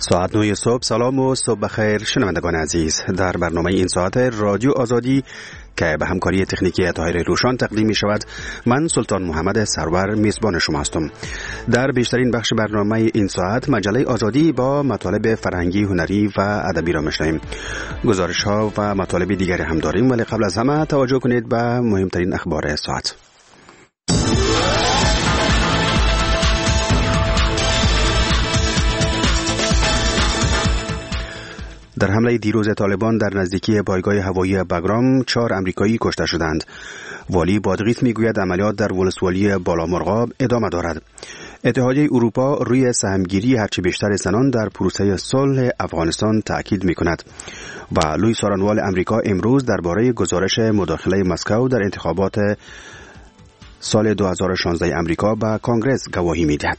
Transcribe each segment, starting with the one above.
ساعت 9 صبح. سلام و صبح بخیر شنوندگان عزیز. در برنامه این ساعت رادیو آزادی که به همکاری تکنیکی طاهر روشان تقدیم می شود، من سلطان محمد سرور میزبان شما هستم. در بیشترین بخش برنامه این ساعت مجله آزادی با مطالب فرهنگی، هنری و ادبی را میشنویم. گزارش ها و مطالب دیگری هم داریم، ولی قبل از همه توجه کنید به مهمترین اخبار ساعت. در حمله دیروز طالبان در نزدیکی پایگاه هوایی بگرام 4 امریکایی کشته شدند. والی بادغیس میگوید عملیات در ولسوالی بالامرغاب ادامه دارد. اتحادیه اروپا روی سهمگیری هرچه بیشتر زنان در پروسه صلح افغانستان تاکید میکند. و لوی سارنوال امریکا امروز درباره گزارش مداخله مسکو در انتخابات سال 2016 امریکا به کنگره گواهی میدهد.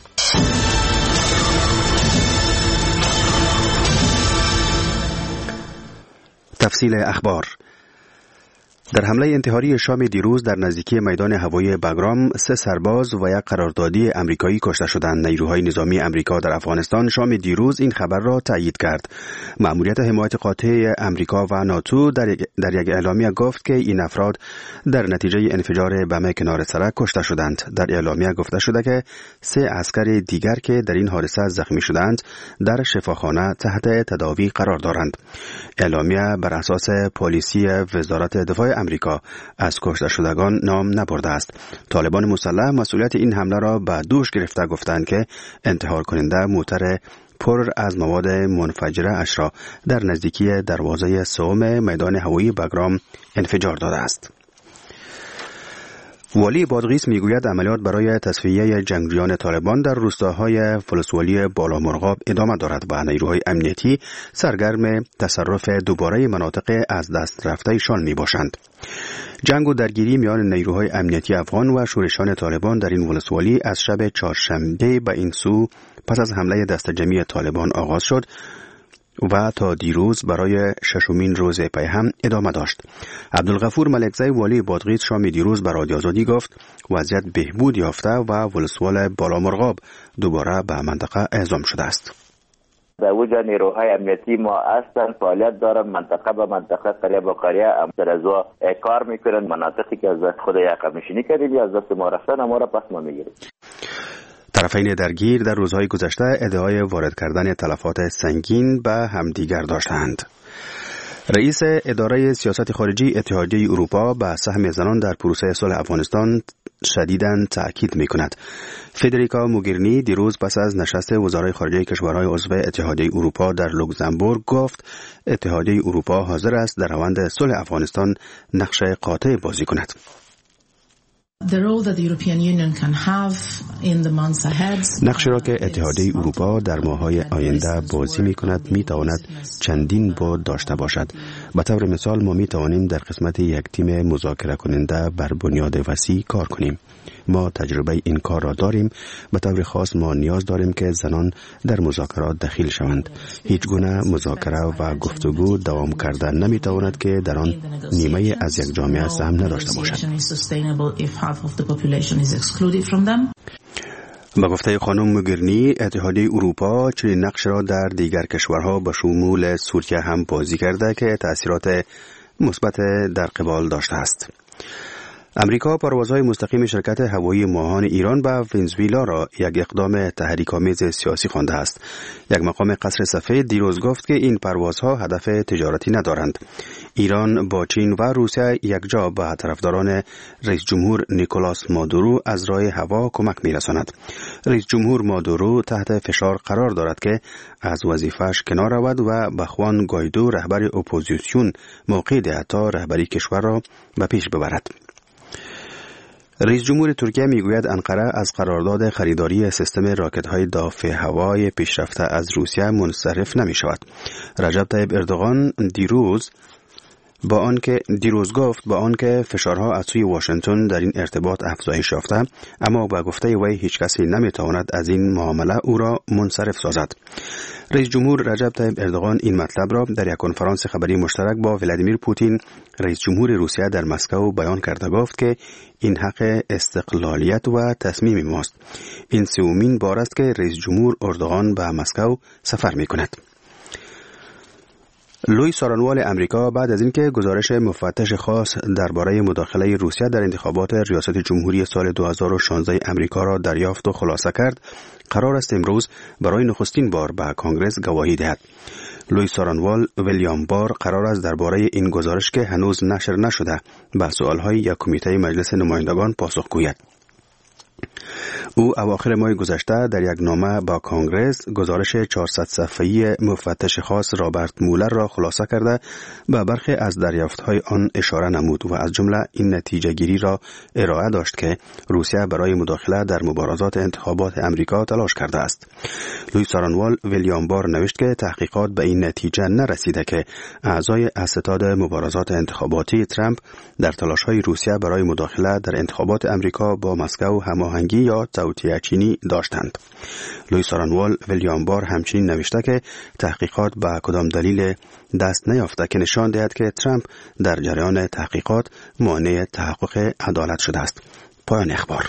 تفصیل اخبار. در حمله انتحاری شام دیروز در نزدیکی میدان هوایی بگرام 3 سرباز و 1 قراردادی امریکایی کشته شدند. نیروهای نظامی امریکا در افغانستان شام دیروز این خبر را تایید کرد. مأموریت حمایت قاطع امریکا و ناتو در یک اعلامیه گفت که این افراد در نتیجه انفجار بم کنار سرک کشته شدند. در اعلامیه گفته شده که 3 عسکر دیگر که در این حادثه زخمی شدند در شفاخانه تحت تداوی قرار دارند. اعلامیه بر اساس پالیسی وزارت دفاع امریکا از کشته شدگان نام نبرده است. طالبان مسلح مسئولیت این حمله را به دوش گرفته گفتند که انتحار کننده موتر پر از مواد منفجره اش را در نزدیکی دروازه سوم میدان هوایی بگرام انفجار داده است. والی بادغیس میگوید عملیات برای تصفیه جنگجویان طالبان در روستاهای ولسوالی بالامرغاب ادامه دارد و نیروهای امنیتی سرگرم تصرف دوباره مناطق از دست رفته‌شان میباشند. جنگ و درگیری میان نیروهای امنیتی افغان و شورشیان طالبان در این ولسوالی از شب چهارشنبه به این سو پس از حمله دست جمعی طالبان آغاز شد و تا دیروز برای 6مین روز پی هم ادامه داشت. عبدالغفور ملکزی والی بادغیس شام دیروز به رادیو آزادی گفت وضعیت بهبود یافته و ولسوال بالامرغاب دوباره به منطقه اعزام شده است. در اوجا نیروهای امنیتی ما اصلا فعالیت دارن، منطقه به منطقه، قریه به قریه در ازوا کار میکنن. مناطقی که از خود عقب نشینی کردیم یا از دست ما رفتن ما را پس ما میگیریم. طرفین درگیر در روزهای گذشته ادعای وارد کردن تلفات سنگین به همدیگر داشتند. رئیس اداره سیاست خارجی اتحادیه اروپا به سهم زنان در پروسه صلح افغانستان شدیداً تأکید می‌کند. فدریکا موگرینی دیروز پس از نشست وزرای خارجه کشورهای عضو اتحادیه اروپا در لوکزامبورگ گفت اتحادیه اروپا حاضر است در روند صلح افغانستان نقش قاطع بازی کند. نقشی را که اتحادیه اروپا در ماه‌های آینده بازی می‌کند می‌تواند چندین بعد داشته باشد. به طور مثال ما می‌توانیم در قسمت یک تیم مذاکره کننده بر بنیاد وسیع کار کنیم. ما تجربه این کار را داریم. به طور خاص ما نیاز داریم که زنان در مذاکرات دخیل شوند. هیچ گونه مذاکره و گفتگو دوام کردن نمی‌تواند که در آن نیمه از یک جامعه سهم نداشته باشد. به گفته خانم موگرینی اتحادیه اروپا چنین نقش را در دیگر کشورها به شمول سوریه هم بازی کرده که تأثیرات مثبت در قبال داشته است. امریکا پروازهای مستقیم شرکت هوایی ماهان ایران به ونزوئلا را یک اقدام تحریک‌آمیز سیاسی خوانده است. یک مقام قصر سفید دیروز گفت که این پروازها هدف تجارتی ندارند. ایران با چین و روسیه یکجا به طرفداران رئیس جمهور نیکولاس مادورو از راه هوا کمک می‌رساند. رئیس جمهور مادورو تحت فشار قرار دارد که از وظیفه‌اش کنار رود و به خوان گایدو رهبر اپوزیسیون موقع دهد تا رهبری کشور را به پیش ببرد. رئیس جمهور ترکیه میگوید انقره از قرارداد خریداری سیستم راکت‌های دافع هوای پیشرفته از روسیه منصرف نمی شود. رجب طیب اردوغان دیروز با آنکه فشارها از سوی واشنگتن در این ارتباط افزایش یافته، اما با گفته وی هیچ کسی نمیتواند از این معامله او را منصرف سازد. رئیس جمهور رجب طیب اردوغان این مطلب را در یک کنفرانس خبری مشترک با ولادیمیر پوتین رئیس جمهور روسیه در مسکو بیان کرده گفت که این حق استقلالیت و تصمیم ماست. این سومین بار است که رئیس جمهور اردوغان به مسکو سفر می کند. لوی سارانوال امریکا بعد از اینکه گزارش مفتش خاص درباره مداخله روسیه در انتخابات ریاست جمهوری سال 2016 امریکا را دریافت و خلاصه کرد، قرار است امروز برای نخستین بار به کنگره گواهی دهد. لوی سارانوال ویلیام بار قرار است درباره این گزارش که هنوز نشر نشده به سوالهای یک کمیته مجلس نمایندگان پاسخ گوید. او اواخر ماه گذشته در یک نامه با کنگره گزارش 400 صفحه‌ای مفتش خاص رابرت مولر را خلاصه کرده به برخی از دریافت‌های آن اشاره نمود و از جمله این نتیجه گیری را ارائه داشت که روسیه برای مداخله در مبارزات انتخابات امریکا تلاش کرده است. لوی سارانوال ویلیام بار نوشت که تحقیقات به این نتیجه نرسیده که اعضای اساتید مبارزات انتخاباتی ترامپ در تلاش‌های روسیه برای مداخله در انتخابات امریکا با مسکو هماهنگی یا توطئه چینی داشتند. لوی سارانوال ویلیام بار همچنین نوشته که تحقیقات به کدام دلیل دست نیافته که نشان دهد که ترامپ در جریان تحقیقات مانع تحقق عدالت شده است. پایان اخبار.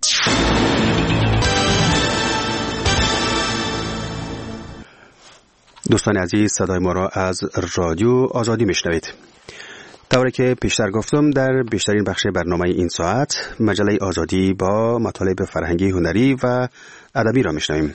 دوستان عزیز، صدای ما را از رادیو آزادی میشنوید. طوری که پیشتر گفتم در بیشترین بخش برنامه این ساعت مجله آزادی با مطالب فرهنگی، هنری و ادبی را میشنویم.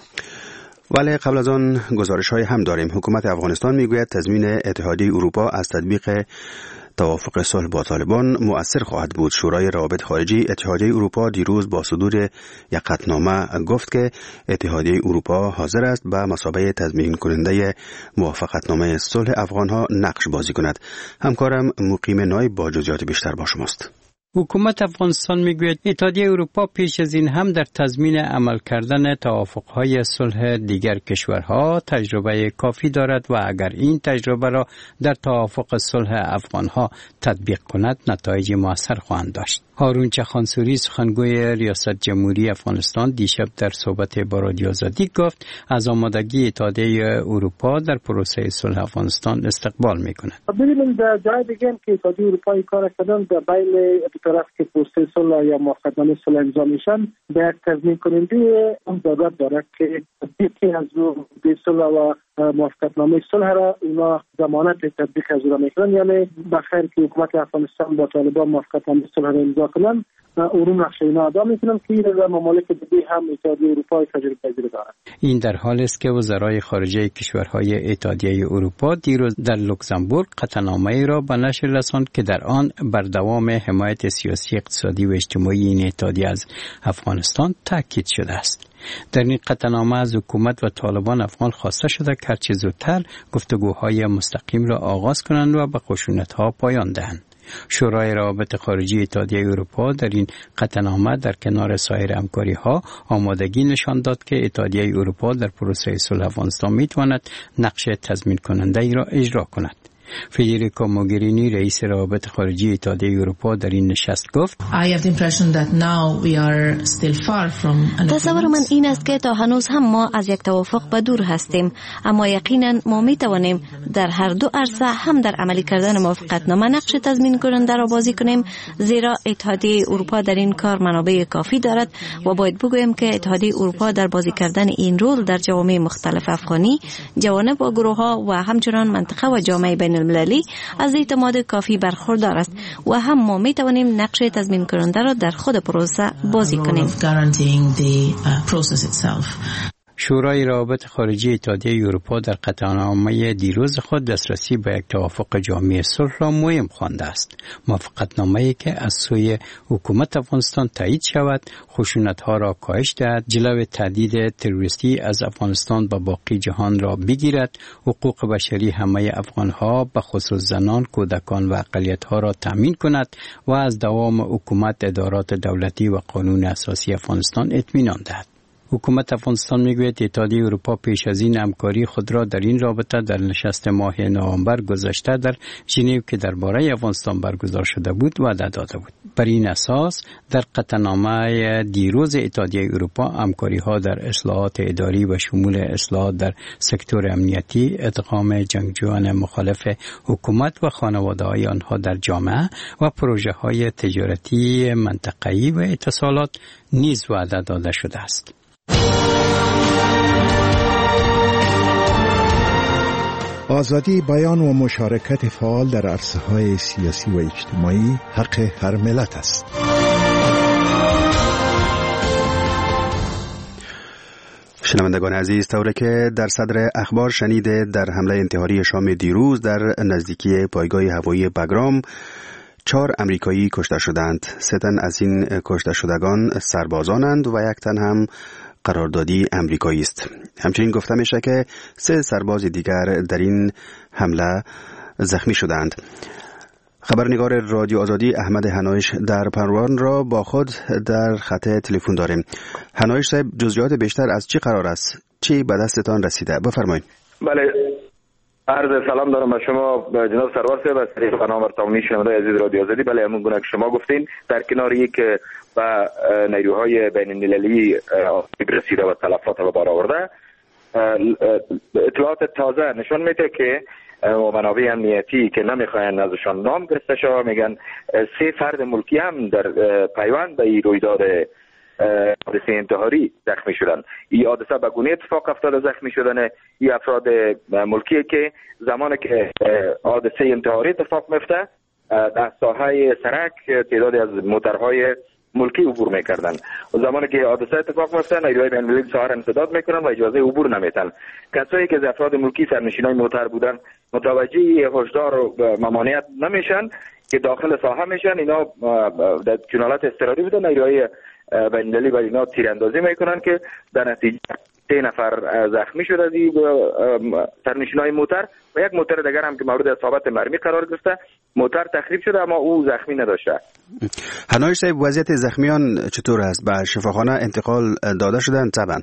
ولی قبل از آن گزارش های هم داریم. حکومت افغانستان میگوید تضمین اتحادیه اروپا از تطبیق توافق صلح با طالبان مؤثر خواهد بود. شورای روابط خارجی اتحادیه اروپا دیروز با صدور یک قطعنامه گفت که اتحادیه اروپا حاضر است به مثابه تضمین کننده موافقتنامه صلح افغانها نقش بازی کند. همکارم مقیم نایب با جزئیات بیشتر با شماست. حکومت افغانستان میگوید اتحادیه اروپا پیش از این هم در تضمین عمل کردن توافق‌های صلح دیگر کشورها تجربه کافی دارد و اگر این تجربه را در توافق صلح افغانها تطبیق کند نتایج مؤثر خواهند داشت. هارون چخانسوری سخنگوی ریاست جمهوری افغانستان دیشب در صحبت با رادیو آزادی گفت از آمادگی اتحادیه اروپا در پروسه صلح افغانستان استقبال می‌کند. ببینیم در جای دیگه که اتحادیه اروپا کار کردن در بین دو طرف که پروسه صلح یا موافقتنامه صلح امضا میشن به تضمین کننده اون ضرورت دارد که یکی از صلح و موافقتنامه صلح را اونا ضمانت تطبیق از اون میکنن، یعنی بخیر که حکومت افغانستان با طالبان موافقتنامه صلح را امضا کنن اون نقش اینا ادا میکنن که این ممالک دیگه هم اتحادیه اروپا تجربه پذیر دارند. این در حالی است که وزرای خارجه کشورهای اتحادیه اروپا دیروز در لوکزامبورگ قطعنامه‌ای را به نشر رساند که در آن بر دوام حمایت سیاسی، اقتصادی و اجتماعی این اتحادیه از افغانستان تاکید شده است. در این قطعنامه از حکومت و طالبان افغان خواسته شده که هرچه زودتر گفتگوهای مستقیم را آغاز کنند و به خشونت‌ها پایان دهند. شورای روابط خارجی اتحادیه اروپا در این قطعنامه در کنار سایر همکاری‌ها آمادگی نشان داد که اتحادیه اروپا در پروسه صلح افغانستان می‌تواند نقش تضمین کننده ای را اجرا کند. فدریکا موگرینی رئیس روابط خارجی اتحادیه اروپا در این نشست گفت تصور من این است که تا هنوز هم ما از یک توافق به دور هستیم، اما یقینا ما می توانیم در هر دو عرصه هم در عملی کردن موافقتنامه نقش تضمین کننده را بازی کنیم، زیرا اتحادیه اروپا در این کار منابع کافی دارد و باید بگویم که اتحادیه اروپا در بازی کردن این رول در جوامع مختلف افغانی، جوانب و گروه‌ها و همچنان منطقه و جامعه بین المللی از اعتماد کافی برخوردار است و هم ما می توانیم نقش تضمین کننده را در خود پروسه بازی کنیم. شورای روابط خارجی اتحادیه اروپا در قطعنامه دیروز خود دسترسی به یک توافق جامع صلح را مهم خوانده است. موافقتنامه‌ای که از سوی حکومت افغانستان تایید شود، خشونت‌ها را کاهش دهد، جلوی تهدید تروریستی از افغانستان به باقی جهان را بگیرد، حقوق بشری همه افغان‌ها به خصوص زنان، کودکان و اقلیت‌ها را تامین کند و از دوام حکومت، ادارات دولتی و قانون اساسی افغانستان اطمینان دهد. حکومت افغانستان میگوید اتحادیه اروپا پیش از این همکاری خود را در این رابطه در نشست ماه نوامبر گذشته در ژنو که درباره افغانستان برگزار شده بود وعده داده بود. بر این اساس در قطعنامه دیروز اتحادیه اروپا همکاری ها در اصلاحات اداری و شمول اصلاحات در سکتور امنیتی، ادغام جنگجویان مخالف حکومت و خانواده های آنها در جامعه و پروژه های تجارتی منطقه‌ای و اتصالات نیز وعده داده شده است. آزادی بیان و مشارکت فعال در عرصه‌های سیاسی و اجتماعی حق هر ملت است. شنوندگان عزیز، طوری که در صدر اخبار شنیده، در حمله انتحاری شام دیروز در نزدیکی پایگاه هوایی بگرام 4 امریکایی کشته شدند. 3 تن از این کشته شدگان سربازانند و 1 تن هم قراردادی امریکایی است. همچنین گفته میشه که 3 سرباز دیگر در این حمله زخمی شدند. خبرنگار رادیو آزادی احمد هنایش در پروان را با خود در خط تلفن داریم. هنایش صاحب، جزئیات بیشتر از چی قرار است؟ چی به دستتان رسیده؟ بفرمایید. بله، عرض سلام دارم به شما جناب سرور صاحب از طریق برنامه تمامی شنوندگان عزیز رادیو آزادی. بله، همون گونه که شما گفتین، در کنار یک و نیروهای بین المللی آسیب رسیده و تلفات به بار آورده، اطلاعات تازه نشان میده که منابع امنیتی که نمیخواین ازشان نام گرفته شود میگن 3 فرد ملکی هم در پیوند به این رویداد حادثه انتحاری زخمی شدن. این حادثه به گونه اتفاق افتاده زخمی شدن این افراد ملکی که زمانی که حادثه انتحاری اتفاق میفته در ساحه سرک تعدادی از موترهای ملکی عبور میکردن و زمانی که حادثه اتفاق میفته نیروهای بین المللی ساحه را امتداد میکنن و اجازه عبور نمیدن. کسایی که از افراد ملکی سرنشینای موتر بودن متوجه هشدار و ممانعت نمیشن که داخل ساحه میشن. اینا در جنالت اضطراری بودن، نیروهای بین المللی بر اینا تیراندازی میکنن که در نتیجه 3 نفر زخمی شده از سرنشینای موتر و 1 موتر دیگر هم که مورد اصابت مرمی قرار گرفته. موتر تخریب شده اما او زخمی نداشته. هنایش صاحب، وضعیت زخمیان چطور است؟ به شفاخانه انتقال داده شدند طبعا؟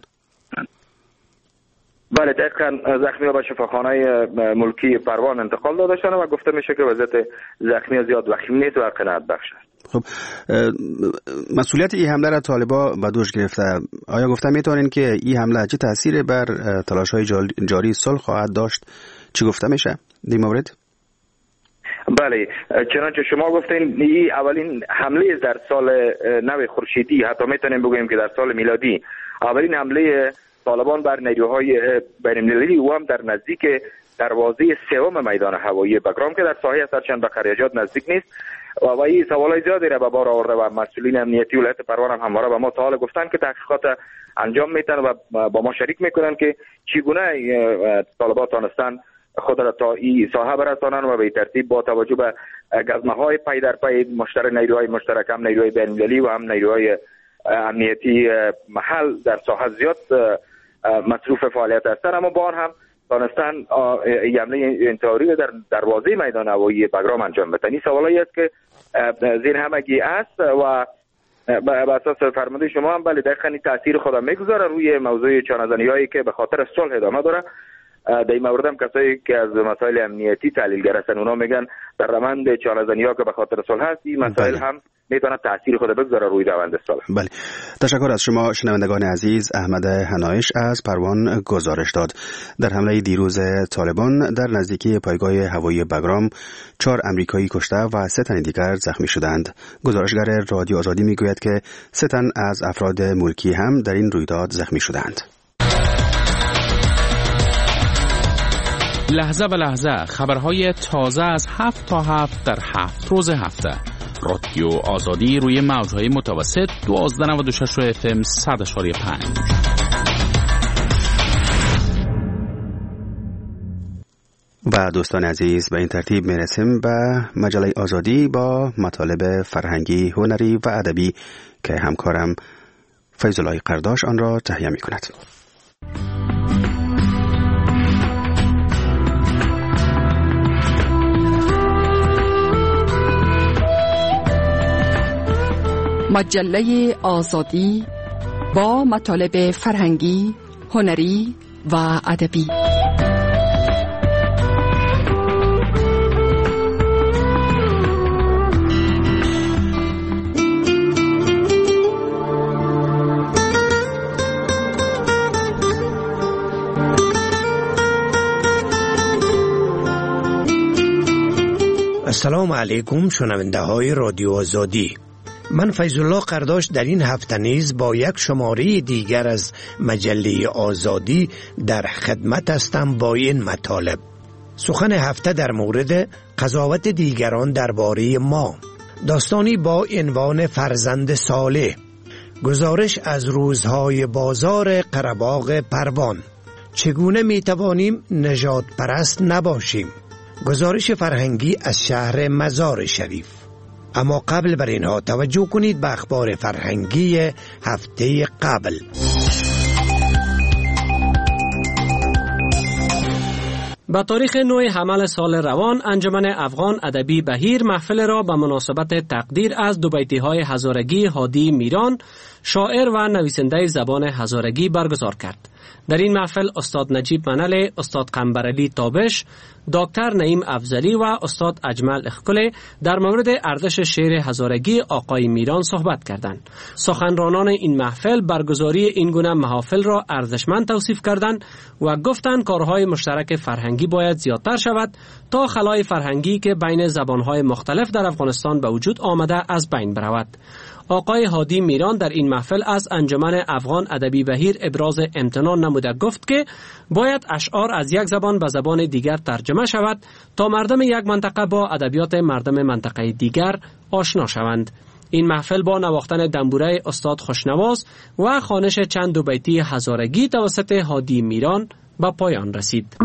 بله، دقیقاً زخمی ها به شفاخانه ملکی پروان انتقال داده شدند و گفته میشه که وضعیت زخمی ها زیاد وخیم نیست و قناعت بخش است. خب، مسئولیت این حمله را طالبان به دوش گرفته. آیا گفته میتونین که این حمله چه تأثیری بر تلاش‌های جاری صلح خواهد داشت؟ چی گفته میشه در مورد؟ بله، چنانچه شما گفتین این اولین حمله در سال نو خورشیدی، حتی میتونیم بگوییم که در سال میلادی اولین حمله طالبان بر نیروهای بین المللی و هم در نزدیک دروازه 3 میدان هوایی بگرام که در ساحه سرچند به قریجات نزدیک نیست و این سوالای زیادی را به بار آورده و مسئولین امنیتی ولایت پروان هم همواره به ما تا حالا گفتن که تحقیقات انجام میتن و با ما شریک میکنن که چگونه طالبان تانستن خود را تا این ساحه برسانن و به ترتیب با توجه به گزمه‌های پای در پای نیروهای مشترک، هم نیروهای بین المللی و هم نیروهای امنیتی محل در ساحه زیاد مصروف فعالیت هستند، اما با آن هم تانستن حمله انتحاری در دروازه میدان هوایی بگرام انجام بدن. این سوالایی است که زیر همگی است و به اساس فرموده شما هم بله دقیقاً تاثیر خود میگذاره روی موضوع چانه‌زنی‌هایی که به خاطر صلح ادامه داره. در این مورد هم کسایی که از مسائل امنیتی تحلیلگر هستن اونا میگن در روند چانه‌زنی‌ها که به خاطر صلح هست این مسائل هم میتونه تاثیر خود بگذاره روی روند صلح. بله، تشکر از شما شنوندگان عزیز. احمد هنایش از پروان گزارش داد. در حمله دیروز طالبان در نزدیکی پایگاه هوایی بگرام 4 امریکایی کشته و 3 تن دیگر زخمی شدند. گزارشگر رادیو آزادی میگوید که 3 تن از افراد ملکی هم در این رویداد زخمی شدند. لحظه به لحظه خبرهای تازه از 7 تا 7 در 7 روز هفته. رادیو آزادی روی موجهای متوسط 1296 FM 100.5. و دوستان عزیز، به این ترتیب میرسیم به مجله آزادی با مطالب فرهنگی، هنری و ادبی که همکارم فیض‌الله قرداش آن را تهیه می کند. مجله آزادی با مطالب فرهنگی، هنری و ادبی. السلام علیکم شنونده های رادیو آزادی. من فیض الله قرداش در این هفته نیز با یک شماره دیگر از مجله آزادی در خدمت هستم با این مطالب. سخن هفته در مورد قضاوت دیگران درباره ما، داستانی با عنوان فرزند صالح، گزارش از روزهای بازار قره‌باغ پروان، چگونه میتوانیم نژاد پرست نباشیم، گزارش فرهنگی از شهر مزار شریف. اما قبل بر اینها توجه کنید به اخبار فرهنگی هفته قبل. با تاریخ 9 حمل سال روان، انجمن افغان ادبی بهیر محفل را به مناسبت تقدیر از دو بیتی‌های هزارگی هادی میران، شاعر و نویسنده زبان هزارگی برگزار کرد. در این محفل استاد نجیب منل، استاد قنبرعلی تابش، دکتر نعیم افضلی و استاد اجمل اخکله در مورد ارزش شعر هزارگی آقای میران صحبت کردند. سخنرانان این محفل برگزاری این گونه محافل را ارزشمند توصیف کردند و گفتند کارهای مشترک فرهنگی باید زیادتر شود تا خلای فرهنگی که بین زبانهای مختلف در افغانستان به وجود آمده از بین برود. آقای هادی میران در این محفل از انجمن افغان ادبی بهیر ابراز امتنان نموده گفت که باید اشعار از یک زبان به زبان دیگر ترجمه شود تا مردم یک منطقه با ادبیات مردم منطقه دیگر آشنا شوند. این محفل با نواختن دنبوره استاد خوشنواز و خوانش چند دو بیتی هزارگی توسط هادی میران به پایان رسید.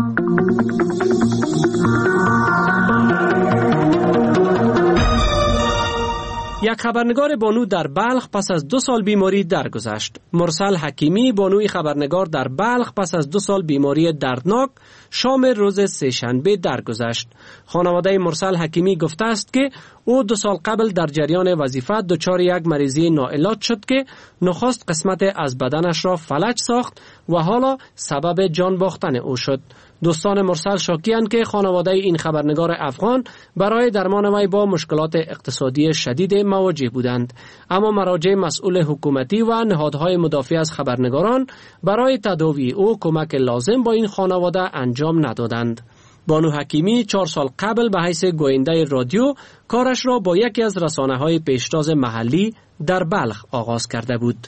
یک خبرنگار بانو در بلخ پس از 2 سال بیماری درگذشت. مرسل حکیمی بانوی خبرنگار در بلخ پس از 2 سال بیماری دردناک شام روز سه‌شنبه درگذشت. خانواده مرسل حکیمی گفته است که او 2 سال قبل در جریان وظیفه دچار یک مریضی ناعلاج شد که نخست قسمت از بدنش را فلج ساخت و حالا سبب جان باختن او شد. دوستان مرسل شاکی‌اند که خانواده این خبرنگار افغان برای درمان وی با مشکلات اقتصادی شدید مواجه بودند، اما مراجع مسئول حکومتی و نهادهای مدافع از خبرنگاران برای تداوی او کمک لازم با این خانواده انجام ندادند. بانو حکیمی 4 سال قبل به حیث گوینده رادیو کارش را با یکی از رسانه‌های پیشتاز محلی در بلخ آغاز کرده بود.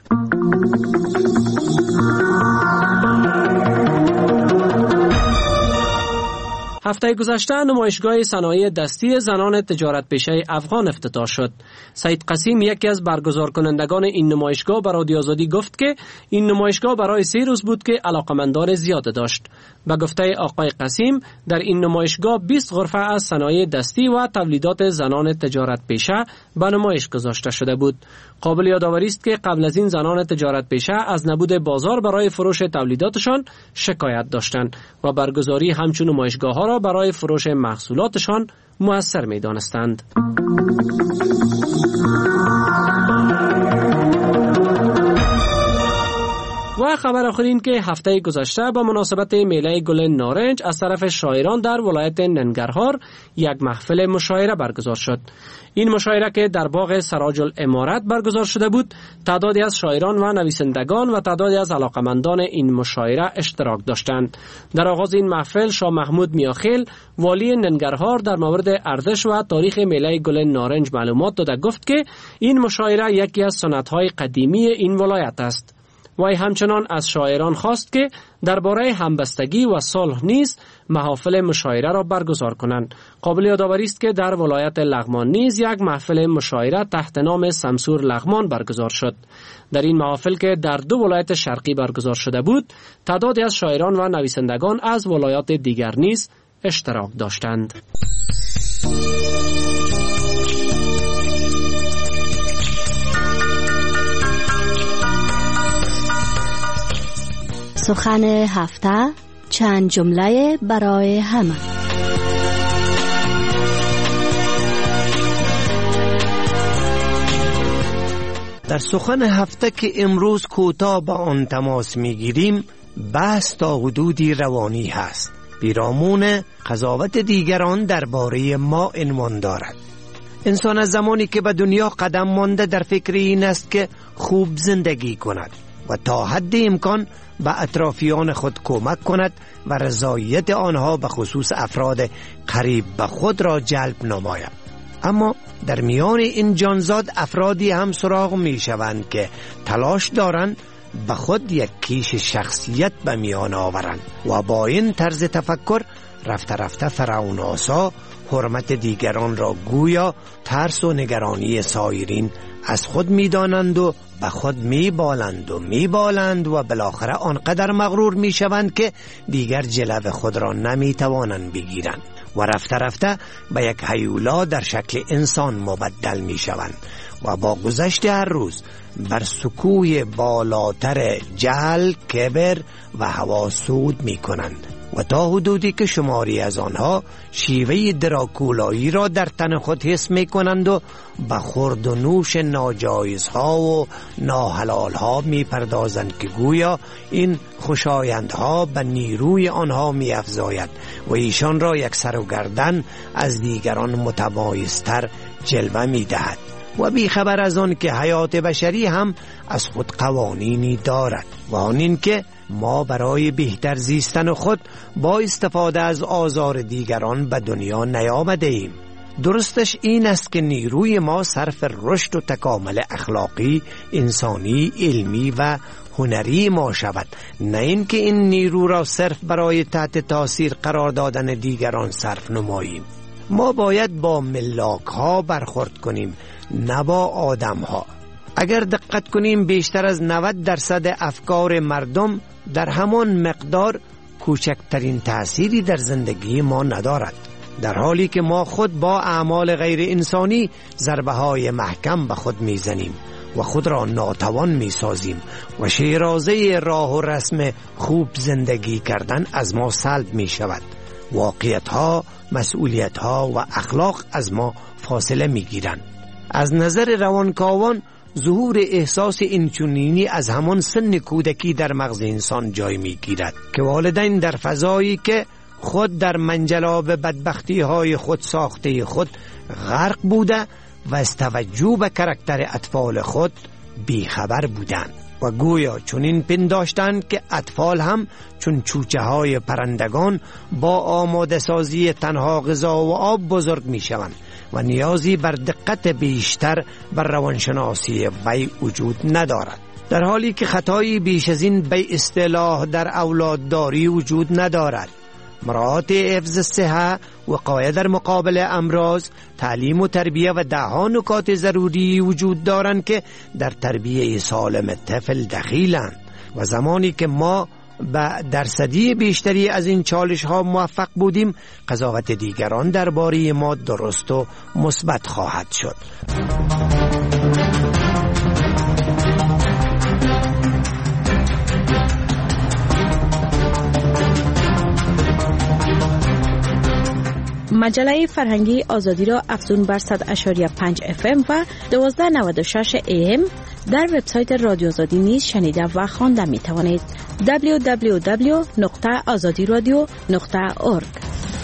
هفته گذشته نمایشگاه صنایع دستی زنان تجارت پیشه افغان افتتاح شد. سید قسیم یکی از برگزار کنندگان این نمایشگاه به رادیو آزادی گفت که این نمایشگاه برای 3 روز بود که علاقمندان زیاد داشت. به گفته آقای قسیم در این نمایشگاه 20 غرفه از صنایع دستی و تولیدات زنان تجارت پیشه به نمایش گذاشته شده بود. قابل یادآوری است که قبل از این زنان تجارت پیشه از نبود بازار برای فروش تولیداتشان شکایت داشتند و برگزاری همچون نمایشگاه‌ها را برای فروش محصولاتشان مؤثر می‌دانستند. و خبر آخر این که هفته گذشته به مناسبت میله گل نارنج از طرف شاعران در ولایت ننگرهار یک محفل مشاعره برگزار شد. این مشاعره که در باغ سراج الامارت برگزار شده بود، تعدادی از شاعران و نویسندگان و تعدادی از علاقمندان این مشاعره اشتراک داشتند. در آغاز این محفل شاه محمود میاخیل والی ننگرهار در مورد ارزش و تاریخ میله گل نارنج معلومات داده گفت که این مشاعره یکی از سنت‌های قدیمی این ولایت است. وی همچنان از شاعران خواست که درباره همبستگی و صلح نیز محافل مشاعره را برگزار کنند. قابل یادآوری است که در ولایت لغمان نیز یک محفل مشاعره تحت نام سمسور لغمان برگزار شد. در این محافل که در 2 ولایت شرقی برگزار شده بود، تعدادی از شاعران و نویسندگان از ولایات دیگر نیز اشتراک داشتند. سخن هفته، چند جمله برای همه. در سخن هفته که امروز کوتاه با آن تماس میگیریم، بحث تا حدودی روانی هست. پیرامون قضاوت دیگران درباره ما عنوان دارد. انسان از زمانی که به دنیا قدم مانده در فکر این است که خوب زندگی کند و تا حد امکان به اطرافیان خود کمک کند و رضایت آنها به خصوص افراد قریب به خود را جلب نماید. اما در میان این جانزاد افرادی هم سراغ می شوند که تلاش دارند به خود یک کیش شخصیت به میان آورند و با این طرز تفکر رفته رفته فرعون‌آسا حرمت دیگران را گویا ترس و نگرانی سایرین از خود می‌دانند و به خود می‌بالند و بالاخره آنقدر مغرور می‌شوند که دیگر جلو خود را نمی‌توانند بگیرند و رفته رفته به یک هیولا در شکل انسان مبدل می‌شوند و با گذشت هر روز بر سکوی بالاتر جهل، کبر و هوا صعود می‌کنند و تا حدودی که شماری از آنها شیوه دراکولایی را در تن خود حس می‌کنند و به خورد و نوش ناجایزها و ناحلالها می‌پردازند که گویا این خوشایندها به نیروی آنها می‌افزاید و ایشان را یک سر و گردن از دیگران متمایزتر جلوه می‌دهد و بیخبر از آن که حیات بشری هم از خود قوانینی دارد و آن این که ما برای بهتر زیستن خود با استفاده از آزار دیگران به دنیا نیامده ایم. درستش این است که نیروی ما صرف رشد و تکامل اخلاقی، انسانی، علمی و هنری ما شود، نه اینکه این نیرو را صرف برای تحت تاثیر قرار دادن دیگران صرف نماییم. ما باید با ملاک ها برخورد کنیم، نه با آدم ها. اگر دقت کنیم بیشتر از 90% افکار مردم در همان مقدار کوچکترین تأثیری در زندگی ما ندارد، در حالی که ما خود با اعمال غیر انسانی ضربه های محکم به خود میزنیم و خود را ناتوان میسازیم و شیرازه راه و رسم خوب زندگی کردن از ما سلب می شود. واقعیت ها، مسئولیت ها و اخلاق از ما فاصله می گیرند. از نظر روانکاوان ظهور احساس اینچنینی از همان سن کودکی در مغز انسان جای می گیرد که والدین در فضایی که خود در منجلاب بدبختی های خود ساخته خود غرق بوده و از توجه به کاراکتر اطفال خود بیخبر بودند و گویا چنین پنداشتند که اطفال هم چون چوچه های پرندگان با آماده سازی تنها غذا و آب بزرگ می شوند و نیازی بر دقت بیشتر بر روانشناسی وی وجود ندارد، در حالی که خطایی بیش از این به اصطلاح در اولادداری وجود ندارد. مراعات حفظ صحه، وقایه در مقابل امراض، تعلیم و تربیه و دهها نکات ضروری وجود دارند که در تربیه سالم طفل دخیلند و زمانی که ما به درصدی بیشتری از این چالش ها موفق بودیم، قضاوت دیگران درباره ما درست و مثبت خواهد شد. مجله فرهنگی آزادی را افزون بر 100.5 FM و 1296 AM در وبسایت رادیو آزادی نیز شنیده و خوانده می توانید. www.azadiradio.org.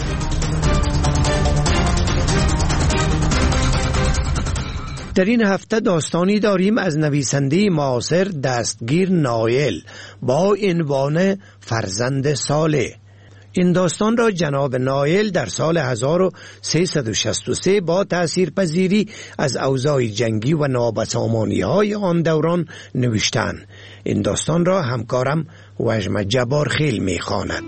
در این هفته داستانی داریم از نویسنده معاصر دستگیر نایل با عنوان فرزند صالح. این داستان را جناب نایل در سال 1363 با تأثیرپذیری از اوضاع جنگی و نابسامانی‌های آن دوران نوشتند. این داستان را همکارم وژم جبارخیل می‌خواند.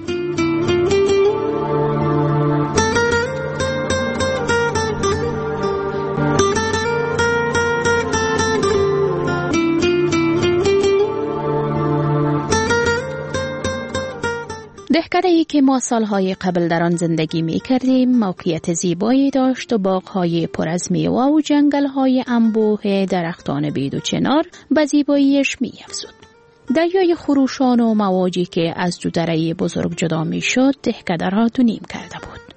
دهکده‌ای که ما سالهای قبل در آن زندگی می کردیم موقعیت زیبایی داشت و باغ‌های پر از میوه و جنگل‌های انبوه درختان بید و چنار به زیباییش می افزود. دریای خروشان و مواجی که از دو دره بزرگ جدا می شد دهکده را دو نیم کرده بود.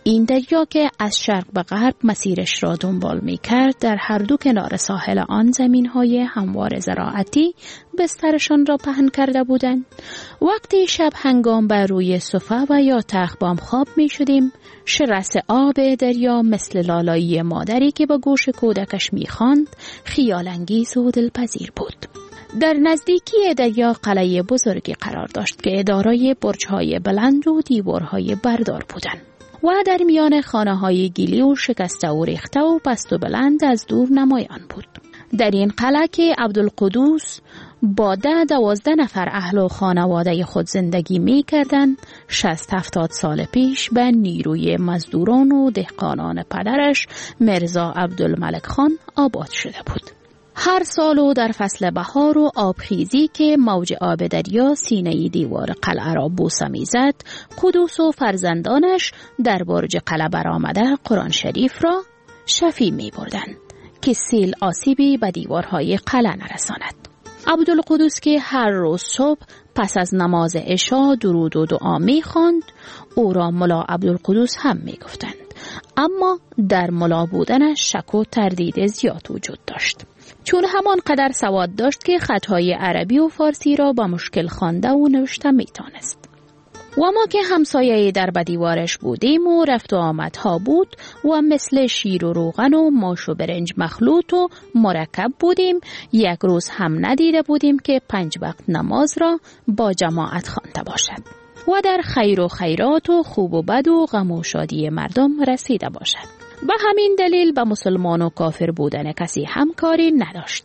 این دریا که از شرق به غرب مسیرش را دنبال می کرد در هر دو کنار ساحل آن زمین های هموار زراعتی بسترشان را پهن کرده بودند. وقتی شب هنگام بر روی صفه و یا تخت بام خواب می شدیم، شرس آب دریا مثل لالایی مادری که با گوش کودکش می خواند خیال انگیز و دلپذیر بود. در نزدیکی دریا قلعه بزرگی قرار داشت که دارای برج‌های بلند و دیوارهای بردار بودند و در میان خانه‌های گیلی و شکسته و ریخته و پست و بلند از دور نمایان بود. در این قلعه که عبدالقدوس با 12 نفر اهل و خانواده خود زندگی می کردند، 60-70 سال پیش به نیروی مزدوران و دهقانان پدرش مرزا عبدالملک خان آباد شده بود. هر سال و در فصل بهار و آبخیزی که موج آب دریا سینه دیوار قلعه را بوسه می‌زد، قدوس و فرزندانش در برج قلعه برآمده قرآن شریف را شفی می‌بردند که سیل آسیبی به دیوارهای قلعه نرساند. عبدالقدوس که هر روز صبح پس از نماز عشا درود و دعا می‌خواند، او را ملا عبدالقدوس هم می‌گفتند، اما در ملا بودنش شک و تردید زیاد وجود داشت، چون همان قدر سواد داشت که خطهای عربی و فارسی را با مشکل خوانده و نوشته میتانست. و ما که همسایه در بدیوارش بودیم و رفت و آمدها بود و مثل شیر و روغن و ماش و برنج مخلوط و مرکب بودیم، یک روز هم ندیده بودیم که 5 وقت نماز را با جماعت خوانده باشد و در خیر و خیرات و خوب و بد و غم و شادی مردم رسیده باشد. به همین دلیل به مسلمان و کافر بودن کسی هم کاری نداشت.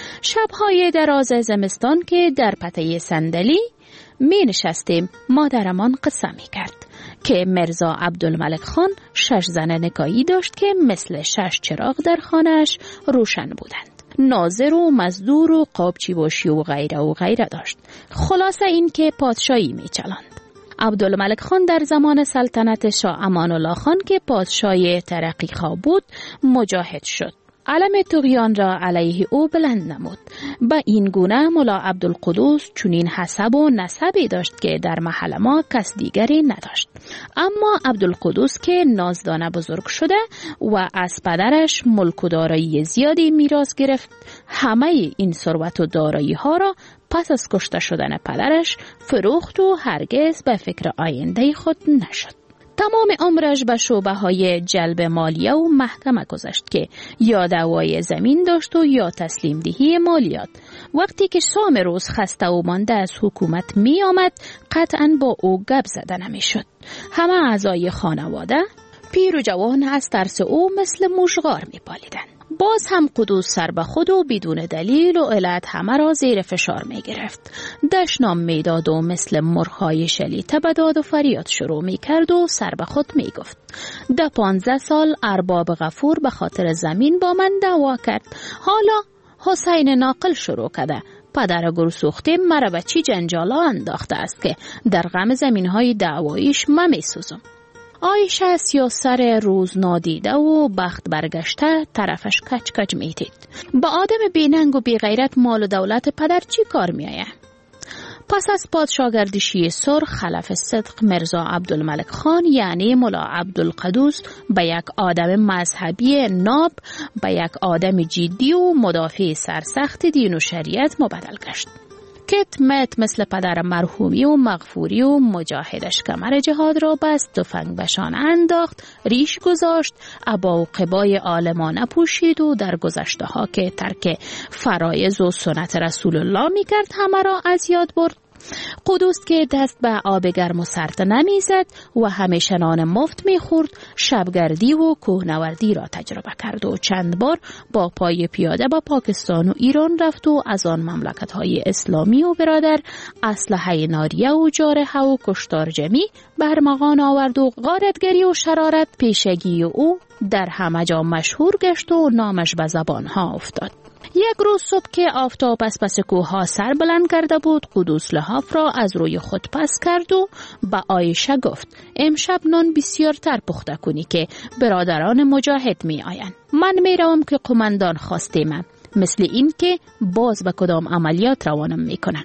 شبهای دراز زمستان که در پته صندلی می نشستیم، مادرمان قصه می کرد که مرزا عبدالملک خان 6 زن نکایی داشت که مثل 6 چراغ در خانهش روشن بودند. ناظر و مزدور و قابچی باشی و غیره داشت. خلاصه این که پادشاهی می چلاند. عبدالملک خان در زمان سلطنت شاه امان الله خان که پادشاه ترقی‌خواه بود مجاهد شد. علم طغیان را علیه او بلند نمود. با این گونه ملا عبدالقدوس چنین حسب و نسبی داشت که در محل ما کس دیگری نداشت. اما عبدالقدوس که نازدانه بزرگ شده و از پدرش ملک و دارایی زیادی میراث گرفت، همه این ثروت و دارایی ها را پس از کشته شدن پدرش فروخت و هرگز به فکر آینده خود نشد. تمام عمرش به شعبه های جلب مالیه و محکمه گذشت که یا دعوای زمین داشت و یا تسلیم دهی مالیات. وقتی که شام روز خسته و مانده از حکومت می آمد، قطعاً با او گپ زده نمی شد. همه اعضای خانواده پیر و جوان از ترس او مثل مژگار می پالیدند. باز هم قدوس سر به خود و بدون دلیل و علت همه را زیر فشار می گرفت. دشنام می داد و مثل مرغ‌های شلیته به داد و فریاد شروع می کرد و سر به خود می گفت. 15 سال ارباب غفور به خاطر زمین با من دعوا کرد. حالا حسین ناقل شروع کرده. پدر گرسوخته مرا به چی جنجالا انداخته است که در غم زمین‌های دعواییش من می سوزم. عایشه سیاسر روز نادیده و بخت برگشته طرفش کچ کچ میتید. با آدم بیننگ و بیغیرت مال و دولت پدر چی کار میآید؟ پس از پادشاهگردشی سرخ خلف صدق مرزا عبدالملک خان یعنی ملا عبدالقدوس به یک آدم مذهبی ناب، به یک آدم جدی و مدافع سرسخت دین و شریعت مبدل گشت. کت مت مثل پدر مرحومی و مغفوری و مجاهدش کمر جهاد را بست، تفنگ بشان انداخت، ریش گذاشت، عبا و قبای عالمانه پوشید و در گذشته ها که ترک فرایض و سنت رسول الله می کرد همه را از یاد برد. قدوس که دست به آب گرم و سرد نمیزد و همیشه نان مفت میخورد، شبگردی و کوهنوردی را تجربه کرد و چند بار با پای پیاده به پاکستان و ایران رفت و از آن مملکت‌های اسلامی و برادر اسلحه ناریه و جارحه و کشتار جمعی برمغان آورد و غارتگری و شرارت پیشگی او در همه جا مشهور گشت و نامش به زبانها افتاد. یک روز صبح که آفتاب از پس کوه‌ها سر بلند کرده بود، قدوس لحاف را از روی خود پس کرد و به عایشه گفت امشب نان بسیار تر پخته کنی که برادران مجاهد می آیند. من می روم که قماندان خواسته من، مثل این که باز به کدام عملیات روانم می کنن.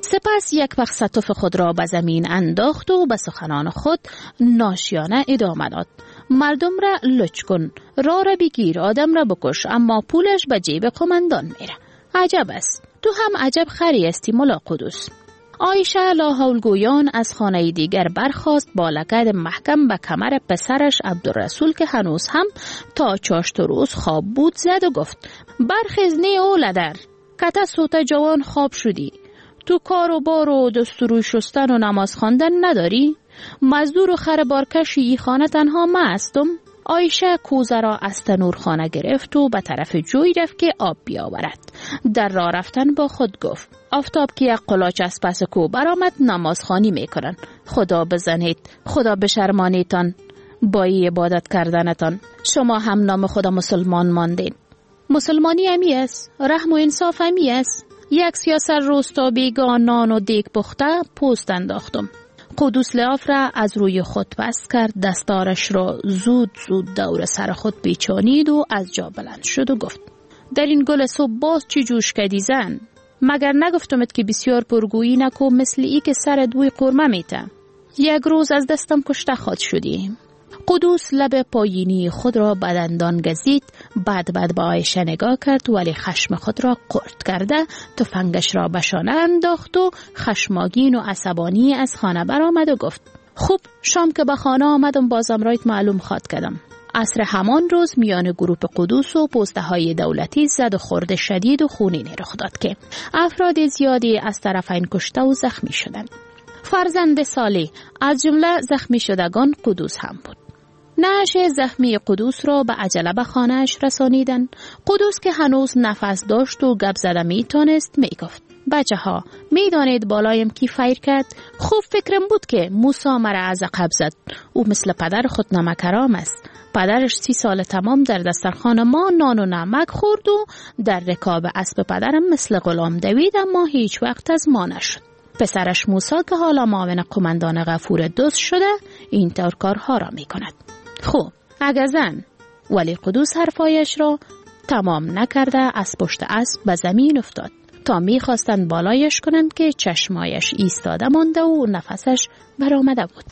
سپس یک پخ ستوف خود را به زمین انداخت و به سخنان خود ناشیانه ادامه داد. مردم را لچ کن، راه را بگیر، آدم را بکش، اما پولش به جیب قماندان میره. عجب است، تو هم عجب خری استی ملا قدوس. عایشه لاحولگویان از خانه دیگر برخاست، با لگد محکم به کمر پسرش عبدالرسول که هنوز هم تا چاشت روز خواب بود زد و گفت: برخیز نی اولادر، کتا سوتا جوان خواب شدی. تو کار و بار و دستوروی شستن و نماز خواندن نداری؟ مزدور و خر بارکشی ای خانه تنها ما هستم. عایشه کوزه را از تنور خانه گرفت و به طرف جوی رفت که آب بیاورد. در راه رفتن با خود گفت: آفتاب که یک قلاچ از پس کو برآمد نمازخوانی میکنن. خدا بزنید، خدا بشرمانیتان با ای عبادت کردنتان. شما هم نام خدا مسلمان ماندین. مسلمانی همی است، رحم و انصاف همی است. یک سیاسر روستا بیگان نان و دیگ پخته پوست انداختم. قدوس لعاف را از روی خود بست کرد، دستارش را زود زود دور سر خود پیچانید و از جا بلند شد و گفت: در این گل صبح باز چی جوش کردی زن؟ مگر نگفتمت که بسیار پرگویی نکو، مثل ای که سر دوی قرمه میته. یک روز از دستم کشته خود شدی. قدوس لب پایینی خود را به دندان گزید، بعد به عایشه نگاه کرد، ولی خشم خود را قرد کرده تفنگش را به شانه انداخت و خشمگین و عصبانی از خانه برآمد و گفت: خوب، شام که به خانه آمدم بازم رایت معلوم خواد کردم. عصر همان روز میان گروپ قدوس و پسته های دولتی زد و خورد شدید و خونینی رخ داد که افراد زیادی از طرفین کشته و زخمی شدند. فرزند سالی از جمله زخمی شدگان قدوس هم بود. نعش زخمی قدوس را به عجله به خانه‌اش رسانیدن. قدوس که هنوز نفس داشت و گپ زده میتونست میگفت: بچه ها میدانید بالایم کی فیر کرد؟ خوب فکرم بود که موسی مرا از عقب زد. او مثل پدر خود نمکرام است. پدرش 30 سال تمام در دسترخوان ما نان و نمک خورد و در رکاب اسب پدرم مثل غلام دوید، اما هیچ وقت از ما نشد. پسرش موسی که حالا معاون قماندان غفور دوست شده این طور کارها را می کند. خوب، اگزن. ولی قدوس حرفایش را تمام نکرده از پشت اسب به زمین افتاد تا میخواستند بالایش کنند که چشمایش ایستاده مانده و نفسش برآمده بود.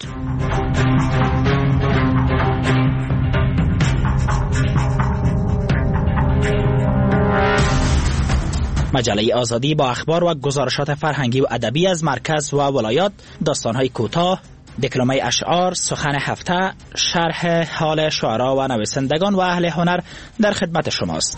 مجله آزادی با اخبار و گزارشات فرهنگی و ادبی از مرکز و ولایات، داستان‌های کوتاه، دکلمه اشعار، سخن هفته، شرح حال شعرا و نویسندگان و اهل هنر در خدمت شماست.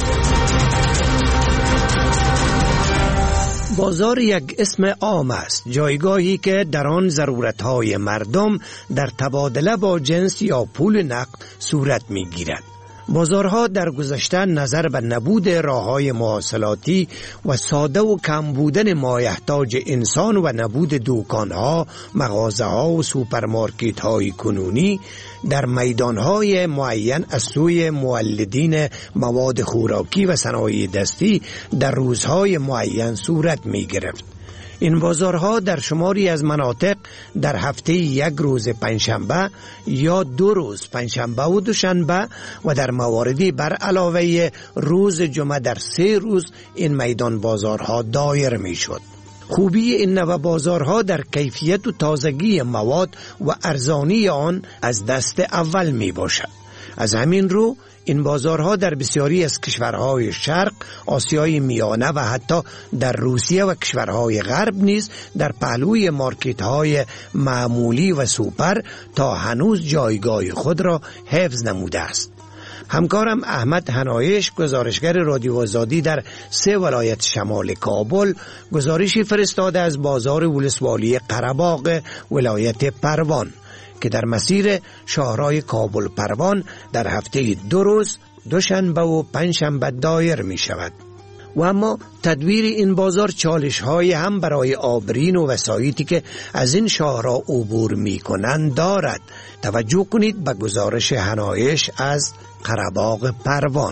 بازار یک اسم عام است، جایگاهی که در آن ضرورت‌های مردم در تبادله با جنس یا پول نقد صورت می‌گیرد. بازارها در گذشته نظر به نبود راه‌های مواصلاتی و ساده و کم بودن مایحتاج انسان و نبود دکان‌ها، مغازه‌ها و سوپرمارکت‌های کنونی در میدان‌های معین از سوی مولدین مواد خوراکی و صنایع دستی در روزهای معین صورت می‌گرفت. این بازارها در شماری از مناطق در هفته یک روز پنجشنبه یا 2 روز پنجشنبه و دوشنبه و در مواردی بر علاوه روز جمعه در 3 روز این میدان بازارها دایر می شد. خوبی این نوع بازارها در کیفیت و تازگی مواد و ارزانی آن از دست اول می باشد. از همین رو این بازارها در بسیاری از کشورهای شرق، آسیای میانه و حتی در روسیه و کشورهای غرب نیز در پهلوی مارکت‌های معمولی و سوپر تا هنوز جایگاه خود را حفظ نموده است. همکارم احمد هنایش، گزارشگر رادیو آزادی در 3 ولایت شمال کابل، گزارشی فرستاده از بازار ولسوالی قره‌باغ ولایت پروان که در مسیر شاهراه کابل پروان در هفته 2 روز دوشنبه و پنجشنبه دایر می شود. و اما تدبیر این بازار چالش های هم برای آبرین و وسایطی که از این شاهراه عبور می کنند دارد. توجه کنید به گزارش هنایش از قره‌باغ پروان.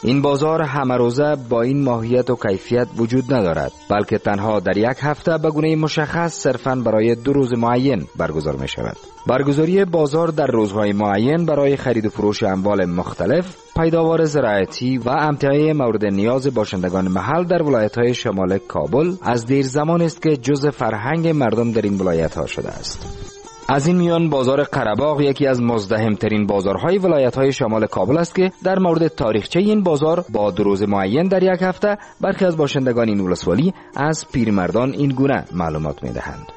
این بازار همه روزه با این ماهیت و کیفیت وجود ندارد، بلکه تنها در یک هفته به گونه مشخص صرفاً برای 2 روز معین برگزار می شود. برگزاری بازار در روزهای معین برای خرید و فروش اموال مختلف، پیداوار زراعتی و امتیاز مورد نیاز باشندگان محل در ولایت‌های شمال کابل از دیر زمان است که جزء فرهنگ مردم در این ولایت‌ها شده است. از این میان بازار قره‌باغ یکی از مزدحم‌ترین بازارهای ولایت‌های شمال کابل است که در مورد تاریخچه این بازار با 2 روز معین در یک هفته برخی از باشندگان این ولسوالی از پیرمردان این گونه معلومات می‌دهند.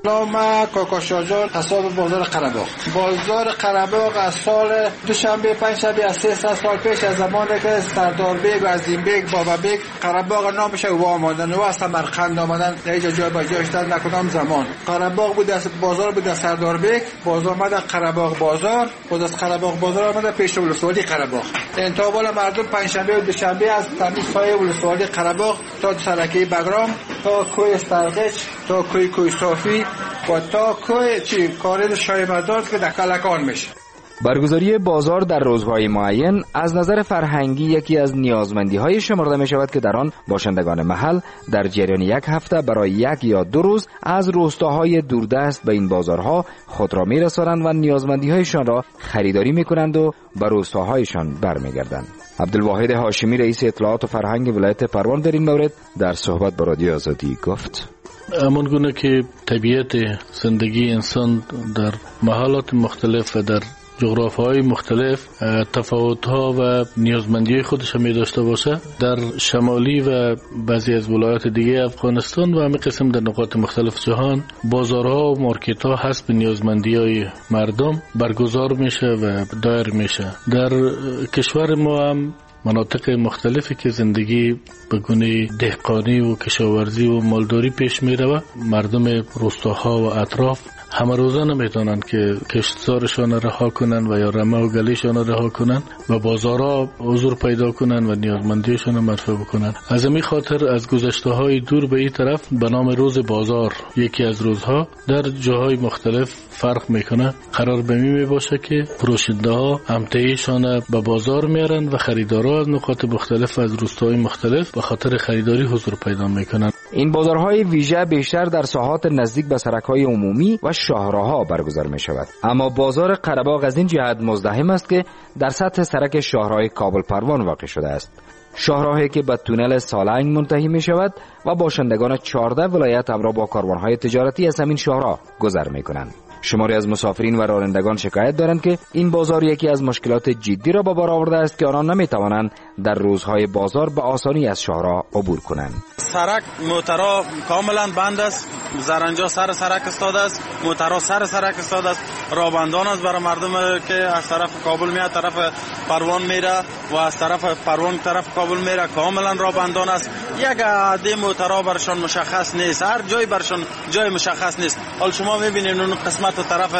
نام کاکا شاجان، حساب بازار قره‌باغ. بازار قره‌باغ از سال دوشنبه پنجشنبه از 300 سال پیش از زمانی که سردار بیگ و عظیم بیگ بابا بیگ قره‌باغ نامش او آمدن و از سمرقند آمدن اینجا جای با جایش داد نکنم زمان قره‌باغ بود، بازار بود سردار بیگ، بازار آمد قره‌باغ بازار، خود از قره‌باغ بازار آمد پیش ولسوالی قره‌باغ. انتابال مردم پنجشنبه و دوشنبه از تمیز پای ولسوالی قره‌باغ تا سرکی بگرام تا کوی سرغچ تا کوی صافی و تا کوی کارید شای مرداد که در کلکان میشه. برگزاری بازار در روزهای معین از نظر فرهنگی یکی از نیازمندی‌های شمرده می شود که در آن باشندگان محل در جریان یک هفته برای 1 یا 2 روز از روستاهای دوردست به این بازارها خود را می رسانند و نیازمندی‌هایشان را خریداری می کنند و به روستاهایشان برمیگردند. عبدالواحد هاشمی رئیس اطلاعات و فرهنگ ولایت پروان در این مورد در صحبت با رادیو آزادی گفت: همان گونه که طبیعت زندگی انسان در محلات مختلف و در جغرافیای مختلف تفاوت‌ها و نیازمندی‌های خودش می داشته باشه، در شمالی و بعضی از ولایات دیگه افغانستان و همین قسم در نقاط مختلف جهان بازارها و مارکت‌ها حسب نیازمندی‌های مردم برگزار میشه و دایر میشه. در کشور ما هم مناطق مختلفی که زندگی به گونه دهقانی و کشاورزی و مالداری پیش می رود، مردم روستاها و اطراف همه روزه نمیتونن که کشتزارشان رها کنن و یا رمه و گلیشان رها کنن و بازارها حضور پیدا کنن و نیازمندیشان مرفع بکنن. از همین خاطر از گذشته های دور به این طرف به نام روز بازار، یکی از روزها در جاهای مختلف فرق میکنه، قرار به می باشه که فروشنده ها امتیاشان به بازار میارن و خریدارا از نقاط مختلف از روستاهای مختلف به خاطر خریداری حضور پیدا میکنن. این بازارهای ویژه بیشتر در ساحات نزدیک به سرک‌های عمومی و شاهراه‌ها برگزار می شود. اما بازار قره‌باغ از این جهت مزدحم است که در سطح سرک شاهراه کابل پروان واقع شده است. شاهراهی که به تونل سالنگ منتهی می شود و باشندگان 14 ولایت همراه با کاروان‌های تجارتی از همین شاهراه گذر می کنند. شماری از مسافرین و رانندگان شکایت دارند که این بازار یکی از مشکلات جدی را به بار آورده است که آنان نمیتوانند در روزهای بازار به آسانی از شاهراه عبور کنند. سرک موترها کاملا بند است، زرنجا سر سرک استاده است، موترها سر سرک استاده است، رابندان است برای مردم که از طرف کابل میاد طرف پروان میره و از طرف پروان طرف کابل میره، کاملا رابندان است. یک عده موترها برشان مشخص نیست، هر جای برشان جای مشخص نیست. حال شما میبینید اون قسمت طرف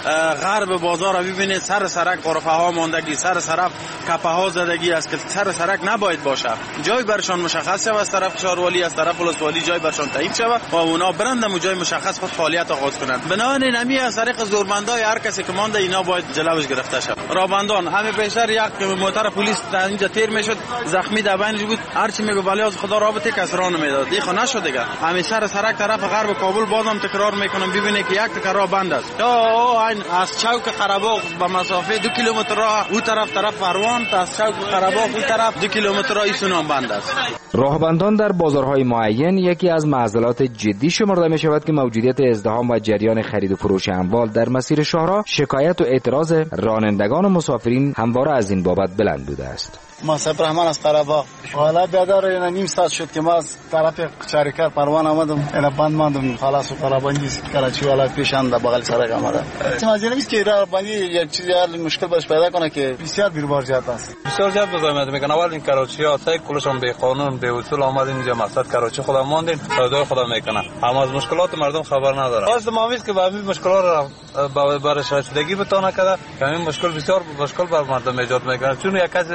غرب بازار ببینید سر سرک غرفه ها ماندگی، سر سرک کپه ها زدگی است که سر سرک نباید باشه. جای برشان مشخص شود، از طرف شهروالی از طرف ولسوالی جای برشان تعیین شود و اونا برندم جای مشخص خود فعالیت آغاز کنند. بنابراین نمی از طریق زورمندای هر کسی که مانده اینا باید جلوش گرفته شود. رابندان همه پیشتر یک موتر پلیس در اینجا تیر میشد، زخمی در بینش بود، هرچی میگه ولی از خدا رابطه کسران میداد. دیگه نشد دیگه. همین سر سرک طرف غرب کابل بازم تکرار میکنم ببینید که یک تکرار بند است. این از چوک قره‌باغ به مسافه 2 کیلومتر راه او طرف پروان تا از چوک قره‌باغ او طرف 2 کیلومتر راه سونام بند است. راهبندان در بازارهای معین یکی از معضلات جدی شمرده می شود که موجودیت ازدحام و جریان خرید و فروش اموال در مسیر شاهراه شکایت و اعتراض رانندگان و مسافرین همواره از این بابت بلند بوده است. ما صبر رحمان از قره‌باغ حالا بیادار اینا نیم ساعت شد که ما از طرف چریکار پروان آمدم، اینا بند ماندم، خلاص قره‌باغی کراچی والا پیشان در بغل سرک آمده. ماجرا نیست که راه بندی یک چیز مشکل باش پیدا کنه که بسیار بیروبار جات است. بسیار زیاد بزرگ میگن اول این کراچی ها تا کلشون به قانون به اصول آمدن اینجا مقصد کراچی خدا ماندین سودای خدا میکنه، اما از مشکلات مردم خبر نداره. واسه ما میگه که با همین مشکلات را برای رسیدگی بتونه کرده که همین مشکل بسیار مشکل بر مردم ایجاد میکنه، چون یک کسی میتونه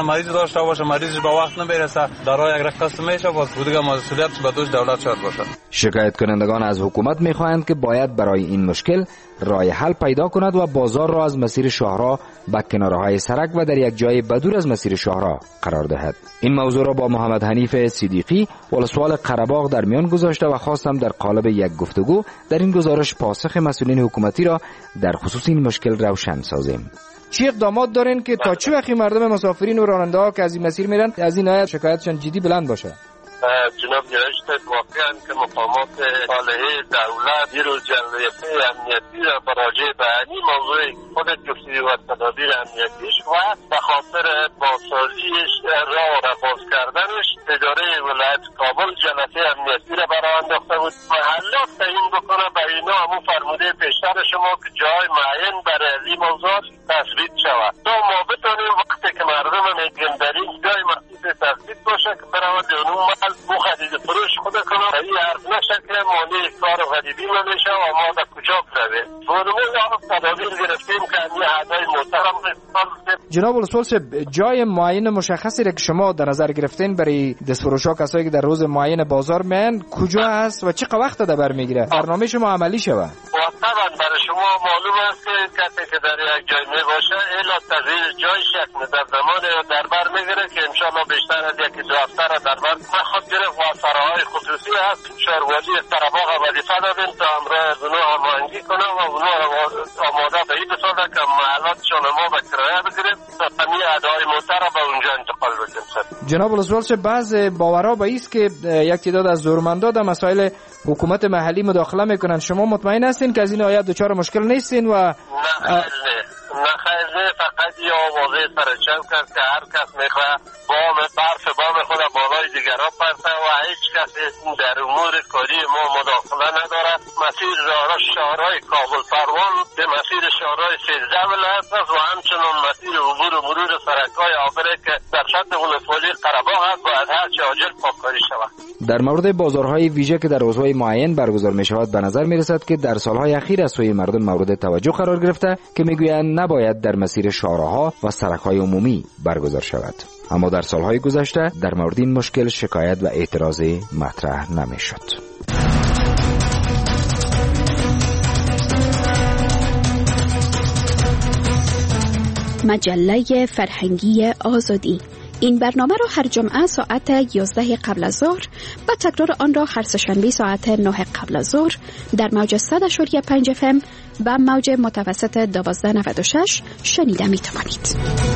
مریض داشته باشه، مریض به وقت نمیرسه، درای یک قسم میشه، باز بودگه مسئولیت به دوش دولت شاید باشه. شکایت کنندگان از حکومت میخواهند که باید برای این مشکل راه حل پیدا کند و بازار را از مسیر شاهراه به کنارهای سرک و در یک جای بدور از مسیر شاهراه قرار دهد. این موضوع را با محمد حنیف صدیقی ولسوال قره‌باغ در میان گذاشته و خواستم در قالب یک گفتگو در این گزارش پاسخ مسئولین حکومتی را در خصوص این مشکل روشن سازیم. چی اقدامات دارین که تا چه وقتی مردم مسافرین و راننده ها که از این مسیر میرن از این آیت شکایتشان جدی بلند باشه؟ جناب نوشته واقعا که مقامات صالحه دولت یه روز جلسه امنیتی را براجع به این موضوع خودت گفتی و تدابیر امنیتیش و به خاطر بازسازیش راه را باز کردنش اداره ولایت کابل جلسه امنیتی را برای انداخته بود. محلات تعیین بکنه به اینا همون فرموده پیشتر شما که جای معین برای این موضوع تثبیت شود تا ما بتونیم وقتی که مردم میگن در این جای مخصوص تثبیت باشه که برای اون محل بو خرید فروش خود کنه این حرف نشه که مالی کار غریبی نمیشه و ما در کجا برویم. برمون تدابیر گرفتیم که این حدای محترم جناب ولسوال جای معین مشخصی را که شما در نظر گرفتین برای دستفروشا کسایی که در روز معین بازار میان کجا هست و چه وقت در بر میگیره برنامه شما عملی شود؟ طبعا برای شما معلوم است که کسی که در یک جای می باشه الا تغییر جای شکل در زمان در بر میگیره که انشاءالله بیشتر از یکی دو هفته را در بر نخواد گرفت و سراهای خصوصی هست شهروازی قره‌باغ وظیفه دادیم تا امرای از اونها هماهنگی کنه و اونها آماده به این بسازه که محلاتشان ما به کرایه بگیریم تا همین ادعای موتر را به اونجا انتقال بدیم. جناب ولسوال بعض باورها به ایست که یک تعداد از زورمندا در مسائل حکومت محلی مداخله میکنن. شما مطمئن هستین که از این آیات دچار مشکل نیستین؟ و نه خیلی فقط یه آوازه سرچم کرد که هر کس میخواه برف بام خود بالای دیگران پرته و هیچ کسی در امور کاری ما مداخله نداره. مسیر شهرهای کابل پروان به مسیر شهرهای 13 ولایت است و همچنان مسیر عبور و مرور سرک‌های عابره که در سطح ولسوالی قره‌باغ است باید هر چه عاجل پاککاری شود. در مورد بازارهای ویژه که در روزهای معین برگزار می شود به نظر می رسد که در سالهای اخیر از سوی مردم مورد توجه قرار گرفته که میگویند نباید در مسیر شاهراه‌ها و سرک‌های عمومی برگزار شود. اما در سالهای گذشته در مورد این مشکل شکایت و اعتراضی مطرح نمی‌شد. مجله فرهنگی آزادی. این برنامه را هر جمعه ساعت 11 قبل از ظهر و تکرار آن را هر سه‌شنبه ساعت 9 قبل از ظهر در موج 100.5 FM و موج متوسط 1296 شنیده می توانید.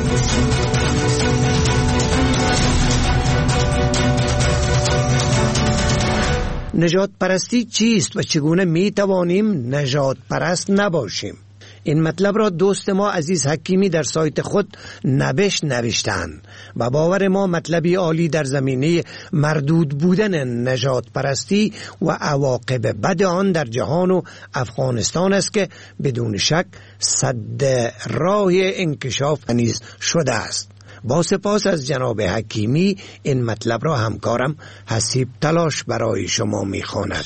نژاد پرستی چیست و چگونه می توانیم نژاد پرست نباشیم؟ این مطلب را دوست ما عزیز حکیمی در سایت خود نوشتند و باور ما مطلبی عالی در زمینه مردود بودن نژاد پرستی و عواقب بد آن در جهان و افغانستان است که بدون شک سد راه انکشاف نیز شده است. با سپاس از جناب حکیمی این مطلب را همکارم حسیب تلاش برای شما می‌خواند.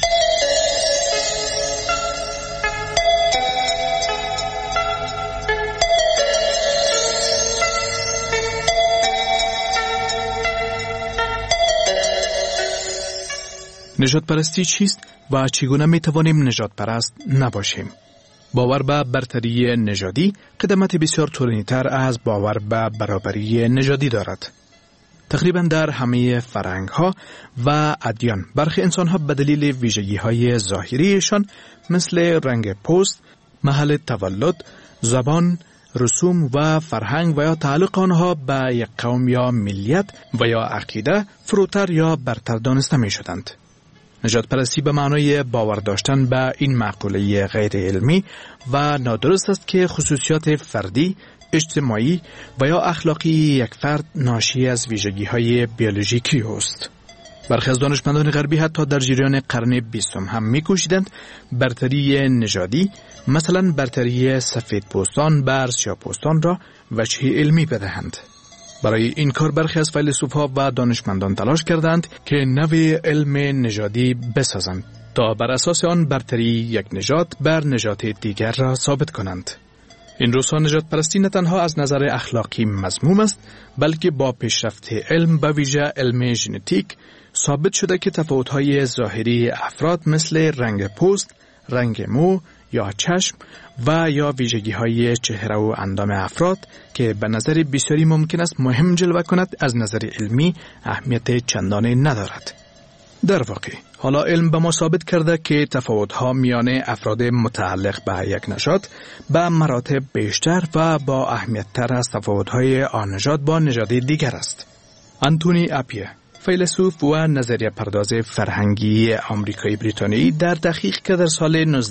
نژاد پرستی چیست و چگونه می توانیم نژاد پرست نباشیم؟ باور به برتری نژادی قدمت بسیار طولانی‌تر از باور به برابری نژادی دارد. تقریبا در همه فرهنگ‌ها و ادیان برخی انسان‌ها به دلیل ویژگی‌های ظاهریشان مثل رنگ پوست، محل تولد، زبان، رسوم و فرهنگ و یا تعلق آنها به یک قوم یا ملیت و یا عقیده فروتر یا برتر دانسته می‌شدند. نژاد پرستی به معنای باور داشتن به این مقوله غیر علمی و نادرست است که خصوصیات فردی، اجتماعی و یا اخلاقی یک فرد ناشی از ویژگی‌های بیولوژیکی است. برخی از دانشمندان غربی حتی در جریان قرن 20 هم می‌کوشیدند برتری نژادی، مثلا برتری سفید پوستان بر سیاه پوستان را وجه علمی بدهند. برای این کار برخی از فیلسوف‌ها و دانشمندان تلاش کردند که نوع علم نژادی بسازند تا بر اساس آن برتری یک نژاد بر نژاد دیگر را ثابت کنند. این روزها نژاد پرستی نه تنها از نظر اخلاقی مذموم است، بلکه با پیشرفت علم به ویژه علم ژنتیک ثابت شده که تفاوت‌های ظاهری افراد مثل رنگ پوست، رنگ مو یا چشم و یا ویژگی‌های چهره و اندام افراد که به نظر بسیاری ممکن است مهم جلوه کند، از نظر علمی اهمیت چندانی ندارد. در واقع حالا علم به ما ثابت کرده که تفاوت‌ها میان افراد متعلق به یک نژاد به مراتب بیشتر و با اهمیت‌تر از تفاوت‌های آن نژاد با نژاد دیگر است. آنتونی اپیه، فیلسوف و نظریه پرداز فرهنگی آمریکایی بریتانیایی، در تحقیق که در سال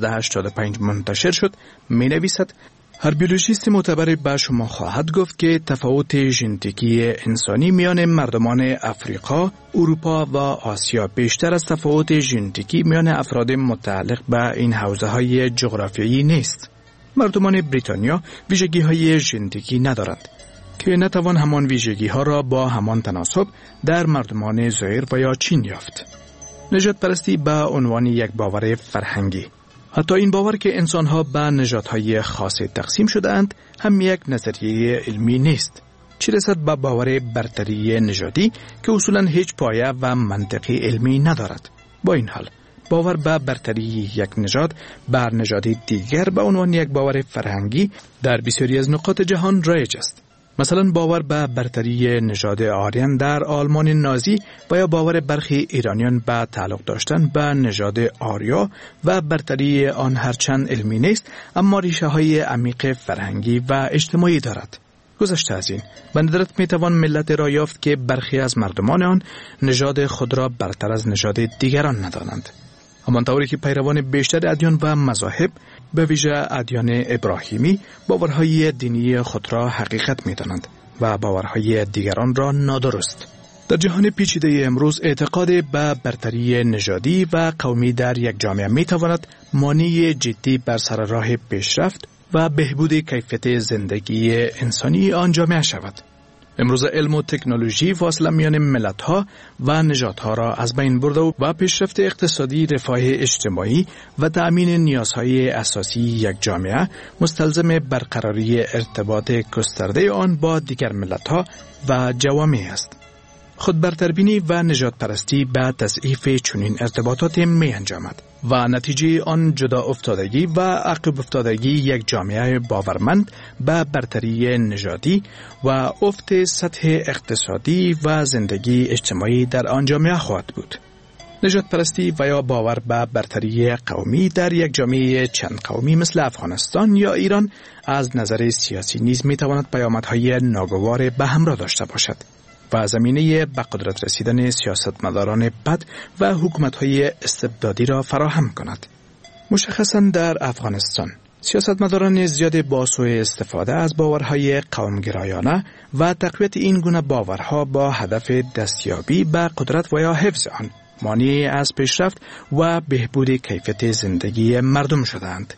1985 منتشر شد می نویسد: هر بیولوژیست معتبر به شما خواهد گفت که تفاوت ژنتیکی انسانی میان مردمان افریقا، اروپا و آسیا بیشتر از تفاوت ژنتیکی میان افراد متعلق به این حوزه‌های جغرافیایی نیست. مردمان بریتانیا ویژگی‌های ژنتیکی ندارند که نتوان همان ویژگی‌ها را با همان تناسب در مردمان زایر و یا چین یافت. نژاد پرستی به عنوان یک باور فرهنگی، حتی این باور که انسان‌ها به نژادهای خاصی تقسیم شده‌اند، هم یک نظریه علمی نیست. چه رسد به باور برتری نژادی که اصولاً هیچ پایه و منطقی علمی ندارد. با این حال باور به برتری یک نژاد بر نژاد دیگر به عنوان یک باور فرهنگی در بسیاری از نقاط جهان رایج است. مثلا باور به برتری نژاد آریان در آلمان نازی و یا باور برخی ایرانیان به تعلق داشتن به نژاد آریا و برتری آن هرچند علمی نیست، اما ریشه های عمیق فرهنگی و اجتماعی دارد. گذشته از این، به ندرت میتوان ملت را یافت که برخی از مردمان آن نژاد خود را برتر از نژاد دیگران ندانند. همانطوری که پیروان بیشتر ادیان و مذاهب، به ویژه ادیان ابراهیمی، باورهای دینی خود را حقیقت می‌دانند و باورهای دیگران را نادرست. در جهان پیچیده امروز اعتقاد به برتری نژادی و قومی در یک جامعه می‌تواند مانع جدی بر سر راه پیشرفت و بهبود کیفیت زندگی انسانی آن جامعه شود. امروز علم و تکنولوژی فاصله میان ملت‌ها و نژادها را از بین برده و پیشرفت اقتصادی، رفاه اجتماعی و تأمین نیازهای اساسی یک جامعه مستلزم برقراری ارتباط گسترده آن با دیگر ملت‌ها و جوامع است. خود برتربینی و نژاد پرستی به تضعیف چنین ارتباطات می انجامد و نتیجه آن جدا افتادگی و عقب افتادگی یک جامعه باورمند به برتری نژادی و افت سطح اقتصادی و زندگی اجتماعی در آن جامعه خواهد بود. نژاد پرستی و یا باور به برتری قومی در یک جامعه چند قومی مثل افغانستان یا ایران از نظر سیاسی نیز می تواند پیامدهای ناگوار به همراه داشته باشد و زمینه به قدرت رسیدن سیاستمداران بد و حکومت‌های استبدادی را فراهم کند. مشخصاً در افغانستان سیاستمداران زیاد با سوء استفاده از باورهای قومگرایانه و تقویت این گونه باورها با هدف دستیابی به قدرت و یا حفظ آن مانع از پیشرفت و بهبود کیفیت زندگی مردم شدند.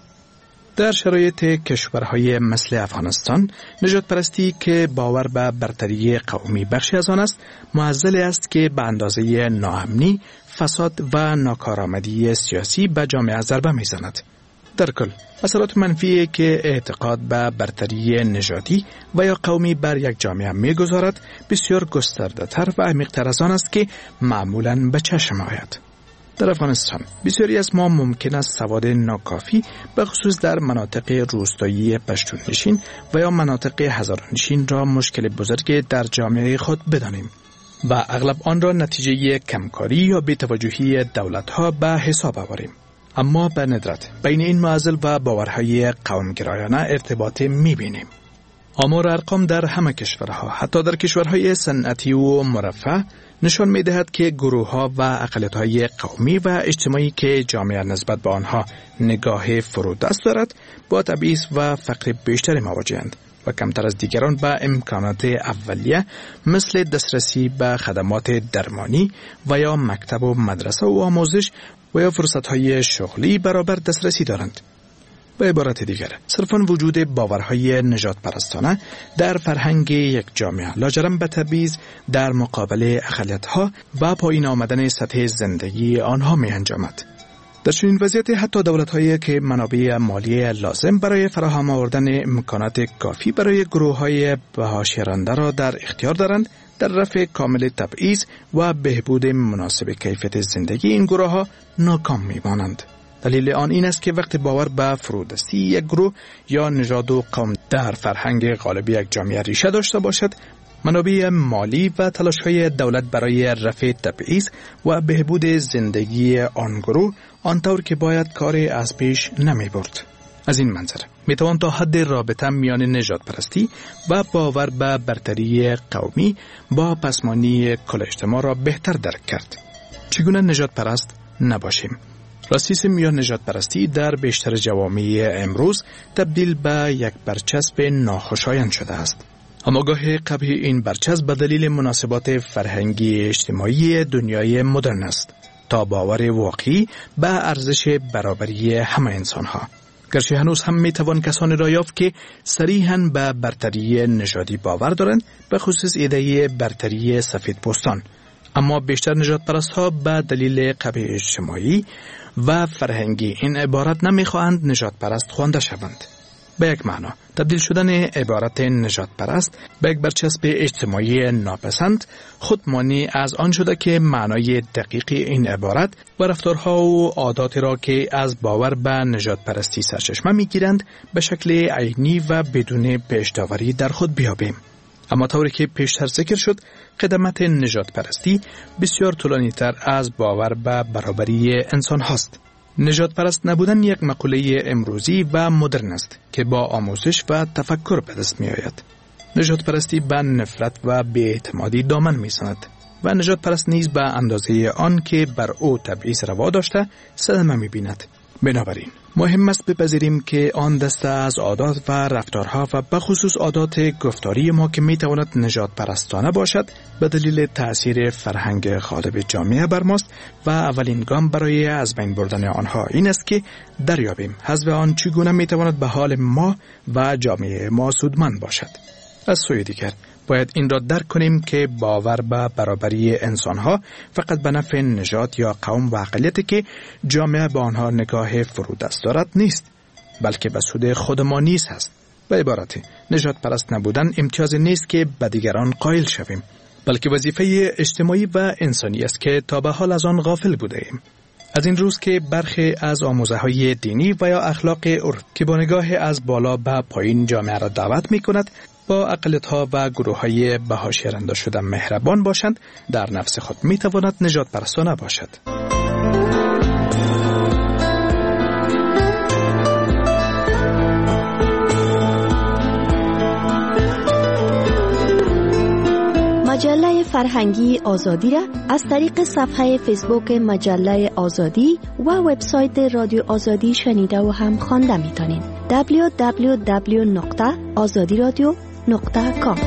در شرایط کشورهای مثل افغانستان، نژاد پرستی که باور به برتری قومی بخشی از آن است، معضل است که به اندازه ناامنی، فساد و ناکارآمدی سیاسی به جامعه ضربه می‌زند. در کل، اثرات منفی که اعتقاد به برتری نژادی و یا قومی بر یک جامعه می‌گذارد، بسیار گسترده‌تر و عمیق‌تر از آن است که معمولاً به چشم آید. در افغانستان بسیاری از ما ممکن است سواد ناکافی به خصوص در مناطق روستایی پشتون نشین و یا مناطق هزارانشین را مشکل بزرگی در جامعه خود بدانیم و اغلب آن را نتیجه کمکاری یا بی‌توجهی دولت‌ها به حساب آوریم. اما به ندرت بین این معضل و باورهای قومگرایانه ارتباط می‌بینیم. آمار ارقام در همه کشورها، حتی در کشورهای صنعتی و مرفه، نشان می‌دهد که گروه‌ها و اقلیت‌های قومی و اجتماعی که جامعه نسبت به آنها نگاه فرودست دارد، با تبعیض و فقر بیشتری مواجه‌اند و کمتر از دیگران به امکانات اولیه مثل دسترسی به خدمات درمانی و یا مکتب و مدرسه و آموزش و یا فرصت‌های شغلی برابر دسترسی دارند. به عبارت دیگر، صرفاً وجود باورهای نژاد پرستانه در فرهنگ یک جامعه لاجرم به تبعیض در مقابل اقلیت‌ها و پایین آمدن سطح زندگی آنها می انجامد. در چنین وضعیت حتی دولت‌هایی که منابع مالی لازم برای فراهم آوردن امکانات کافی برای گروه‌های بهاشیرنده را در اختیار دارند، در رفع کامل تبعیض و بهبود مناسب کیفیت زندگی این گروه‌ها ناکام می‌مانند. دلیل آن این است که وقتی باور به فرودستی یک گروه یا نژاد و قوم در فرهنگ غالب یک جامعه ریشه داشته باشد، منابع مالی و تلاش‌های دولت برای رفع تبعیض و بهبود زندگی آن گروه آنطور که باید کاری از پیش نمی‌برد. از این منظر میتوان تا حد رابطه میان نژاد پرستی و باور به برتری قومی با پسمانی کل اجتماع را بهتر درک کرد. چگونه نژاد پرست نباشیم؟ راسیسم یا نژاد پرستی در بیشتر جوامع امروز تبدیل به یک برچسب ناخوشایند شده است. آماگاه قبیح این برچسب به دلیل مناسبات فرهنگی اجتماعی دنیای مدرن است تا باور واقعی به ارزش برابری همه انسان‌ها. گرچه هنوز هم میتوان کسانی را یافت که صریحاً به برتری نژادی باور دارند، به خصوص ایده برتری سفید پوستان، اما بیشتر نژاد پرست‌ها به دلیل قبیح اجتماعی و فرهنگی این عبارت نمیخواهند نژاد پرست خوانده شوند. به یک معنا تبدیل شدن عبارت نژاد پرست به یک برچسب اجتماعی ناپسند خود مانع از آن شده که معنای دقیق این عبارت و رفتارها و عادات را که از باور به نژاد پرستی سرچشمه میگیرند به شکل عینی و بدون پیش داوری در خود بیابیم. اما طوری که پیشتر ذکر شد، قدمت نژاد پرستی بسیار طولانی تر از باور به برابری انسان هاست. نژاد پرست نبودن یک مقوله امروزی و مدرن است که با آموزش و تفکر به دست می آید. نژاد پرستی به نفرت و بی‌اعتمادی دامن می زند و نژاد پرست نیز به اندازه آن که بر او تبعیض روا داشته صدمه می بیند. بنابراین مهم است بپذیریم که آن دسته از عادات و رفتارها و به خصوص عادات گفتاری ما که می تواند نژاد پرستانه باشد به دلیل تأثیر فرهنگ غالب جامعه بر ماست و اولین گام برای از بین بردن آنها این است که دریابیم حذف آن چگونه می تواند به حال ما و جامعه ما سودمند باشد. از سوی دیگر باید این را درک کنیم که باور به برابری انسانها فقط به نفع نژاد یا قوم و اقلیتی که جامعه به آنها نگاه فرودست دارد نیست، بلکه به سود خود ما نیز است. به عبارت نژاد پرست نبودن امتیازی نیست که به دیگران قائل شویم، بلکه وظیفه اجتماعی و انسانی است که تا به حال از آن غافل بوده ایم. از این روز که برخی از آموزه‌های دینی و یا اخلاق عرف که با نگاه از بالا به پایین جامعه را دعوت می‌کند با اقلیت‌ها و گروه‌های بهاشیرنده شده مهربان باشند، در نفس خود می‌تواند نژاد پرستانه باشد. مجله فرهنگی آزادی را از طریق صفحه فیسبوک مجله آزادی و وبسایت رادیو آزادی شنیده و هم خوانده می‌توانید. www.azadiradio.com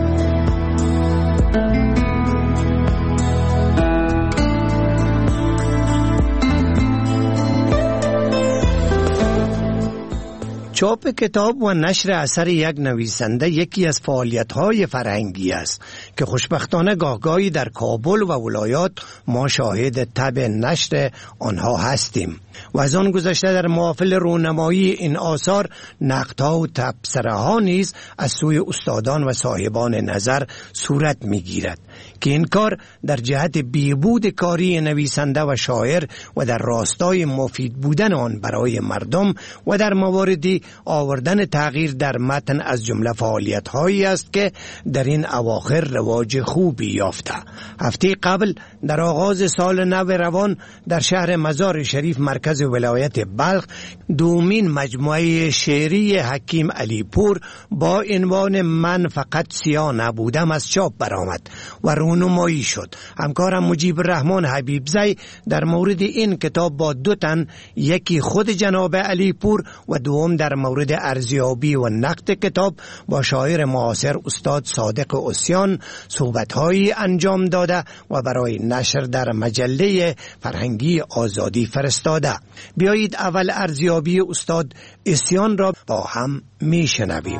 چاپ کتاب و نشر اثر یک نویسنده یکی از فعالیت‌های فرهنگی است که خوشبختانه گاهگاهی در کابل و ولایات ما شاهد طبع نشر آنها هستیم و از آن گذشته در محافل رونمایی این آثار نقدها و تبصره‌ها نیز از سوی استادان و صاحبان نظر صورت می‌گیرد که این کار در جهت بیهود کاری نویسنده و شاعر و در راستای مفید بودن آن برای مردم و در مواردی آوردن تغییر در متن از جمله فعالیت‌هایی است که در این اواخر رواج خوبی یافته. هفته قبل در آغاز سال نو روان در شهر مزار شریف مرکز ولایت بلخ دومین مجموعه شعری حکیم علی پور با عنوان من فقط سیاه نبودم از چاپ برآمد و رونمایی شد. همکارم مجیب الرحمن حبیبزی در مورد این کتاب با دو تن، یکی خود جناب علی پور و دوم در مورد ارزیابی و نقد کتاب با شاعر معاصر استاد صادق عصیان صحبت‌هایی انجام داده و برای نشر در مجله فرهنگی آزادی فرستاده. بیایید اول ارزیابی استاد عصیان را با هم میشنویم.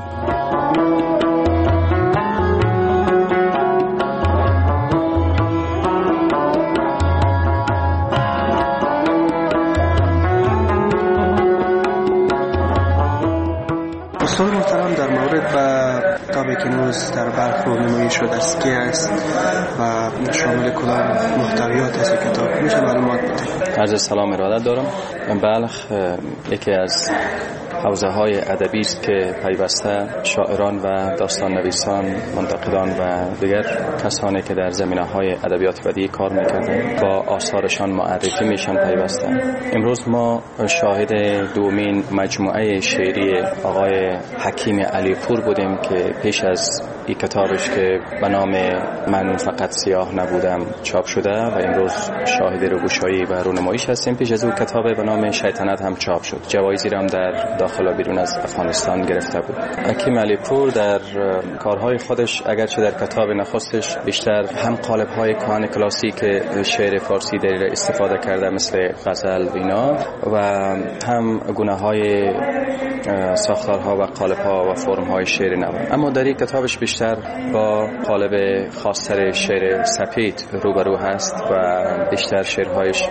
محترم، در مورد به کتابی که امروز در بلخ نمایی شده است که است و شامل کدام محتویات است کتاب میشه معلومات بده؟ عرض سلام ارادت دارم. بلخ یکی از حوزه های ادبی است که پیوسته شاعران و داستان نویسان، منتقدان و دیگر کسانی که در زمینه‌های ادبیات بدیعی کار می‌کردند با آثارشان معرفی میشن پیوسته. امروز ما شاهد دومین مجموعه شعری آقای حکیم علیپور بودیم که پیش از این کتابش که به نام من فقط سیاه نبودم چاپ شده و امروز شاهد روگشایی و رونماییش هستیم. پیش از او کتاب به نام شیطنت هم چاپ شد. جوایزی هم در داخل و بیرون از افغانستان گرفته بود. حکیم علیپور در کارهای خودش اگرچه در کتاب نخستش بیشتر هم قالب‌های کهن کلاسیک شعر فارسی در استفاده کرده مثل غزل اینا و هم گونه‌های ساختارها و قالب‌ها و فرم‌های شعر نو. اما در این کتابش بیشتر با قالب خاص‌تر شعر سپید روبرو هست و بیشتر شعرهایش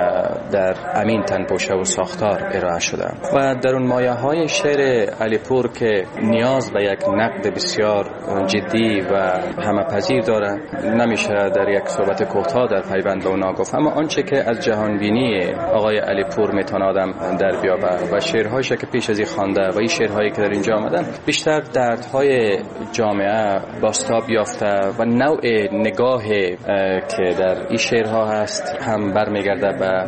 در امین تنپوشه و ساختار ارائه شده و در اون مایه‌های شعر علیپور که نیاز به یک نقد بسیار جدی و همه‌پذیر داره نمیشه در یک صحبت کوتاه در پیوند به اونا گفت. اما آنچه که از جهانبینی آقای علیپور میتونه آدم در بیابه و شعرهایش که پیش از این خوانده و این شعرهایی که در اینجا آمدن بیشتر دردهای جامعه بازتاب یافته و نوع نگاه که در این شعرها هست هم برمیگرده به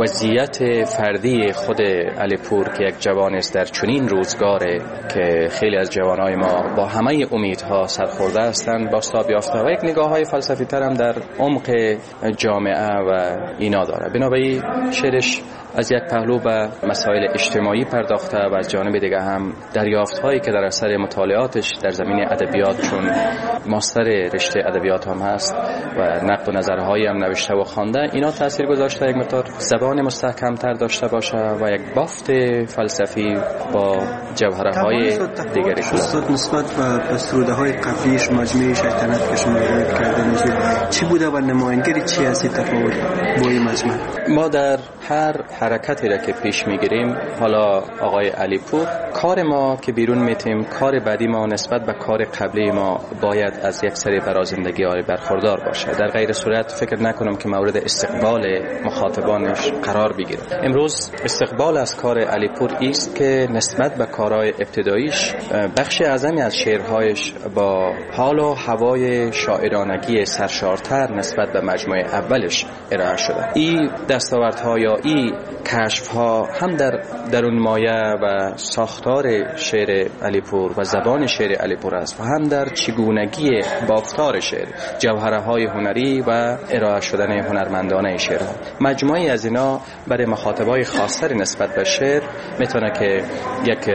وضعیت فردی خود علیپور که یک جوان است در چنین روزگاره که خیلی از جوانای ما با همه امیدها سرخورده هستند بازتاب یافته و یک نگاه‌های فلسفی تر هم در عمق جامعه و اینا داره. بنابراین شعرش از یک پهلو به مسائل اجتماعی پرداخته و از جانب دیگه هم دریافت‌هایی که در اثر مطالعاتش در زمینه ادبیات چون ماستر رشته ادبیات هم هست و نقد و نظرهایی هم نوشته و خوانده اینا تاثیر گذاشته یک مقدار زبان مستحکم‌تر داشته باشه و یک بافت فلسفی با جوهرهای دیگری استاد نسبت به سروده‌های قبلیش مجموعه شیطنت که شما روایت کردن چی بوده و نمایندگی چی هستی تفاوت با این مجموعه؟ ما در هر حرکتی را که پیش میگیریم حالا آقای علیپور کار ما که بیرون میتیم کار بعدی ما نسبت به کار قبلی ما باید از یک سری برازندگی های برخوردار باشه. در غیر صورت فکر نکنم که مورد استقبال مخاطبانش قرار بگیره. امروز استقبال از کار علیپور است که نسبت به کارهای ابتداییش بخش اعظمی از شعرهایش با حال و هوای شاعرانگی سرشارتر نسبت به مجموعه اولش ارائه شده. این دستاوردها یا این کشف‌ها هم در اون مایه و ساختار شعر علیپور و زبان شعر علیپور است و هم در چگونگی بافتار شعر، جوهرهای هنری و ارائه شدن هنرمندانه شعرها. مجموعی از اینا برای مخاطبای خاصتر نسبت به شعر میتونه که یک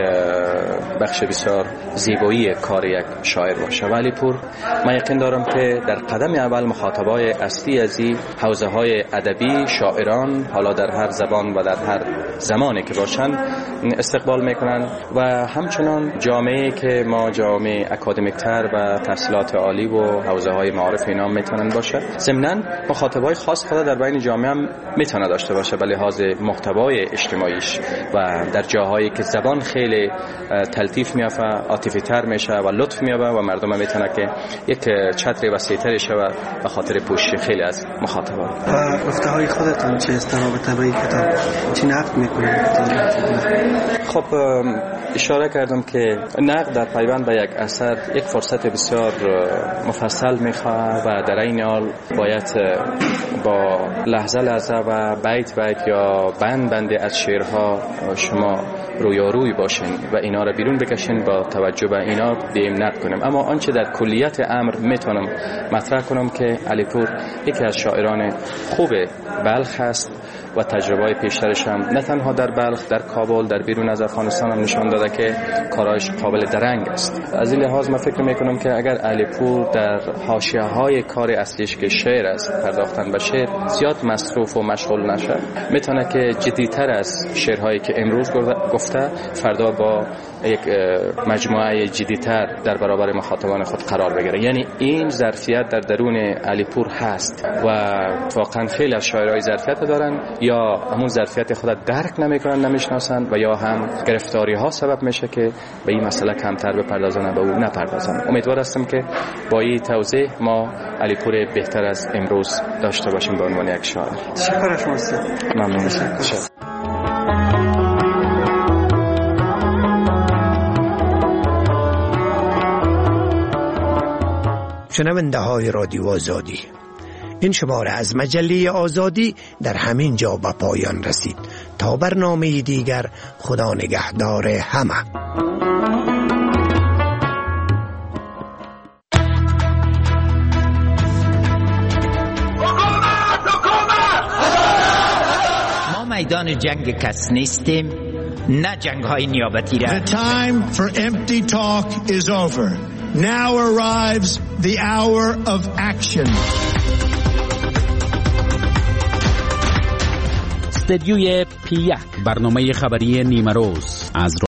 بخش بسیار زیبایی کار یک شاعر باشه. و علیپور من یقین دارم که در قدم اول مخاطبای اصلی از این حوزه‌های ادبی شاعران حالا در هر زبان و در هر زمانی که باشن استقبال میکنن و همچنان جامعه که ما جامعه اکادمیکتر و تحصیلات عالی و حوزه های معارف اینا میتونن باشه. ضمناً مخاطبای خاص خود در بین جامعه هم میتونه داشته باشه به لحاظ محتوای اجتماعیش و در جاهایی که زبان خیلی تلطیف میافه عاطفی تر میشه و لطف میابه و مردم هم میتونه که یک چتر وسیع‌تر شه به خاطر پوشش خیلی از مخاطبان. گفته های خودتون چه است در رابطه با این کتاب؟ چی نقد میکنید؟ خب اشاره کردم که نقد در پیوند به یک اثر یک فرصت بسیار مفصل میخواد و در این حال باید با لحظه و بیت یا بند از شعرها شما رویاروی باشین و اینا رو بیرون بکشین با توجه به اینا دیم نقد کنیم. اما آنچه در کلیت امر میتونم مطرح کنم که علیپور یکی از شاعران خوب بلخ است و تجربه پیشترش هم نه تنها در بلخ، در کابل، در بیرون از افغانستان هم نشان داده که کارایش قابل درنگ است. از این لحاظ من فکر میکنم که اگر علیپور در حاشیه‌های کار اصلیش که شعر است پرداختن به شعر زیاد مصروف و مشغول نشه میتونه که جدی‌تر از شعرهایی که امروز گفته گرفته فردا با یک مجموعه جدی‌تر در برابر مخاطبان خود قرار بگیره. یعنی این ظرفیت در درون علیپور هست و واقعا خیلی از شاعرای ظرفیت دارن، یا همون ظرفیت خود درک نمیکنن، نمیشناسن، و یا هم گرفتاری ها سبب میشه که به این مسئله کمتر بپردازن و به اون نپردازن. امیدوار هستم که با این توضیح ما علیپور بهتر از امروز داشته باشیم به عنوان یک شاعر. تشکر از شما. ممنون میشم. شنونده های رادیو آزادی، این شماره از مجله آزادی در همین جا به پایان رسید. تا برنامه دیگر، خدا نگهدار همه. ما میدان جنگ کس نیستیم، نه جنگ های نیابتی را. The time for empty talk is over. Now arrives the hour of action. استدیوی P1 برنامه خبری نیمه روز از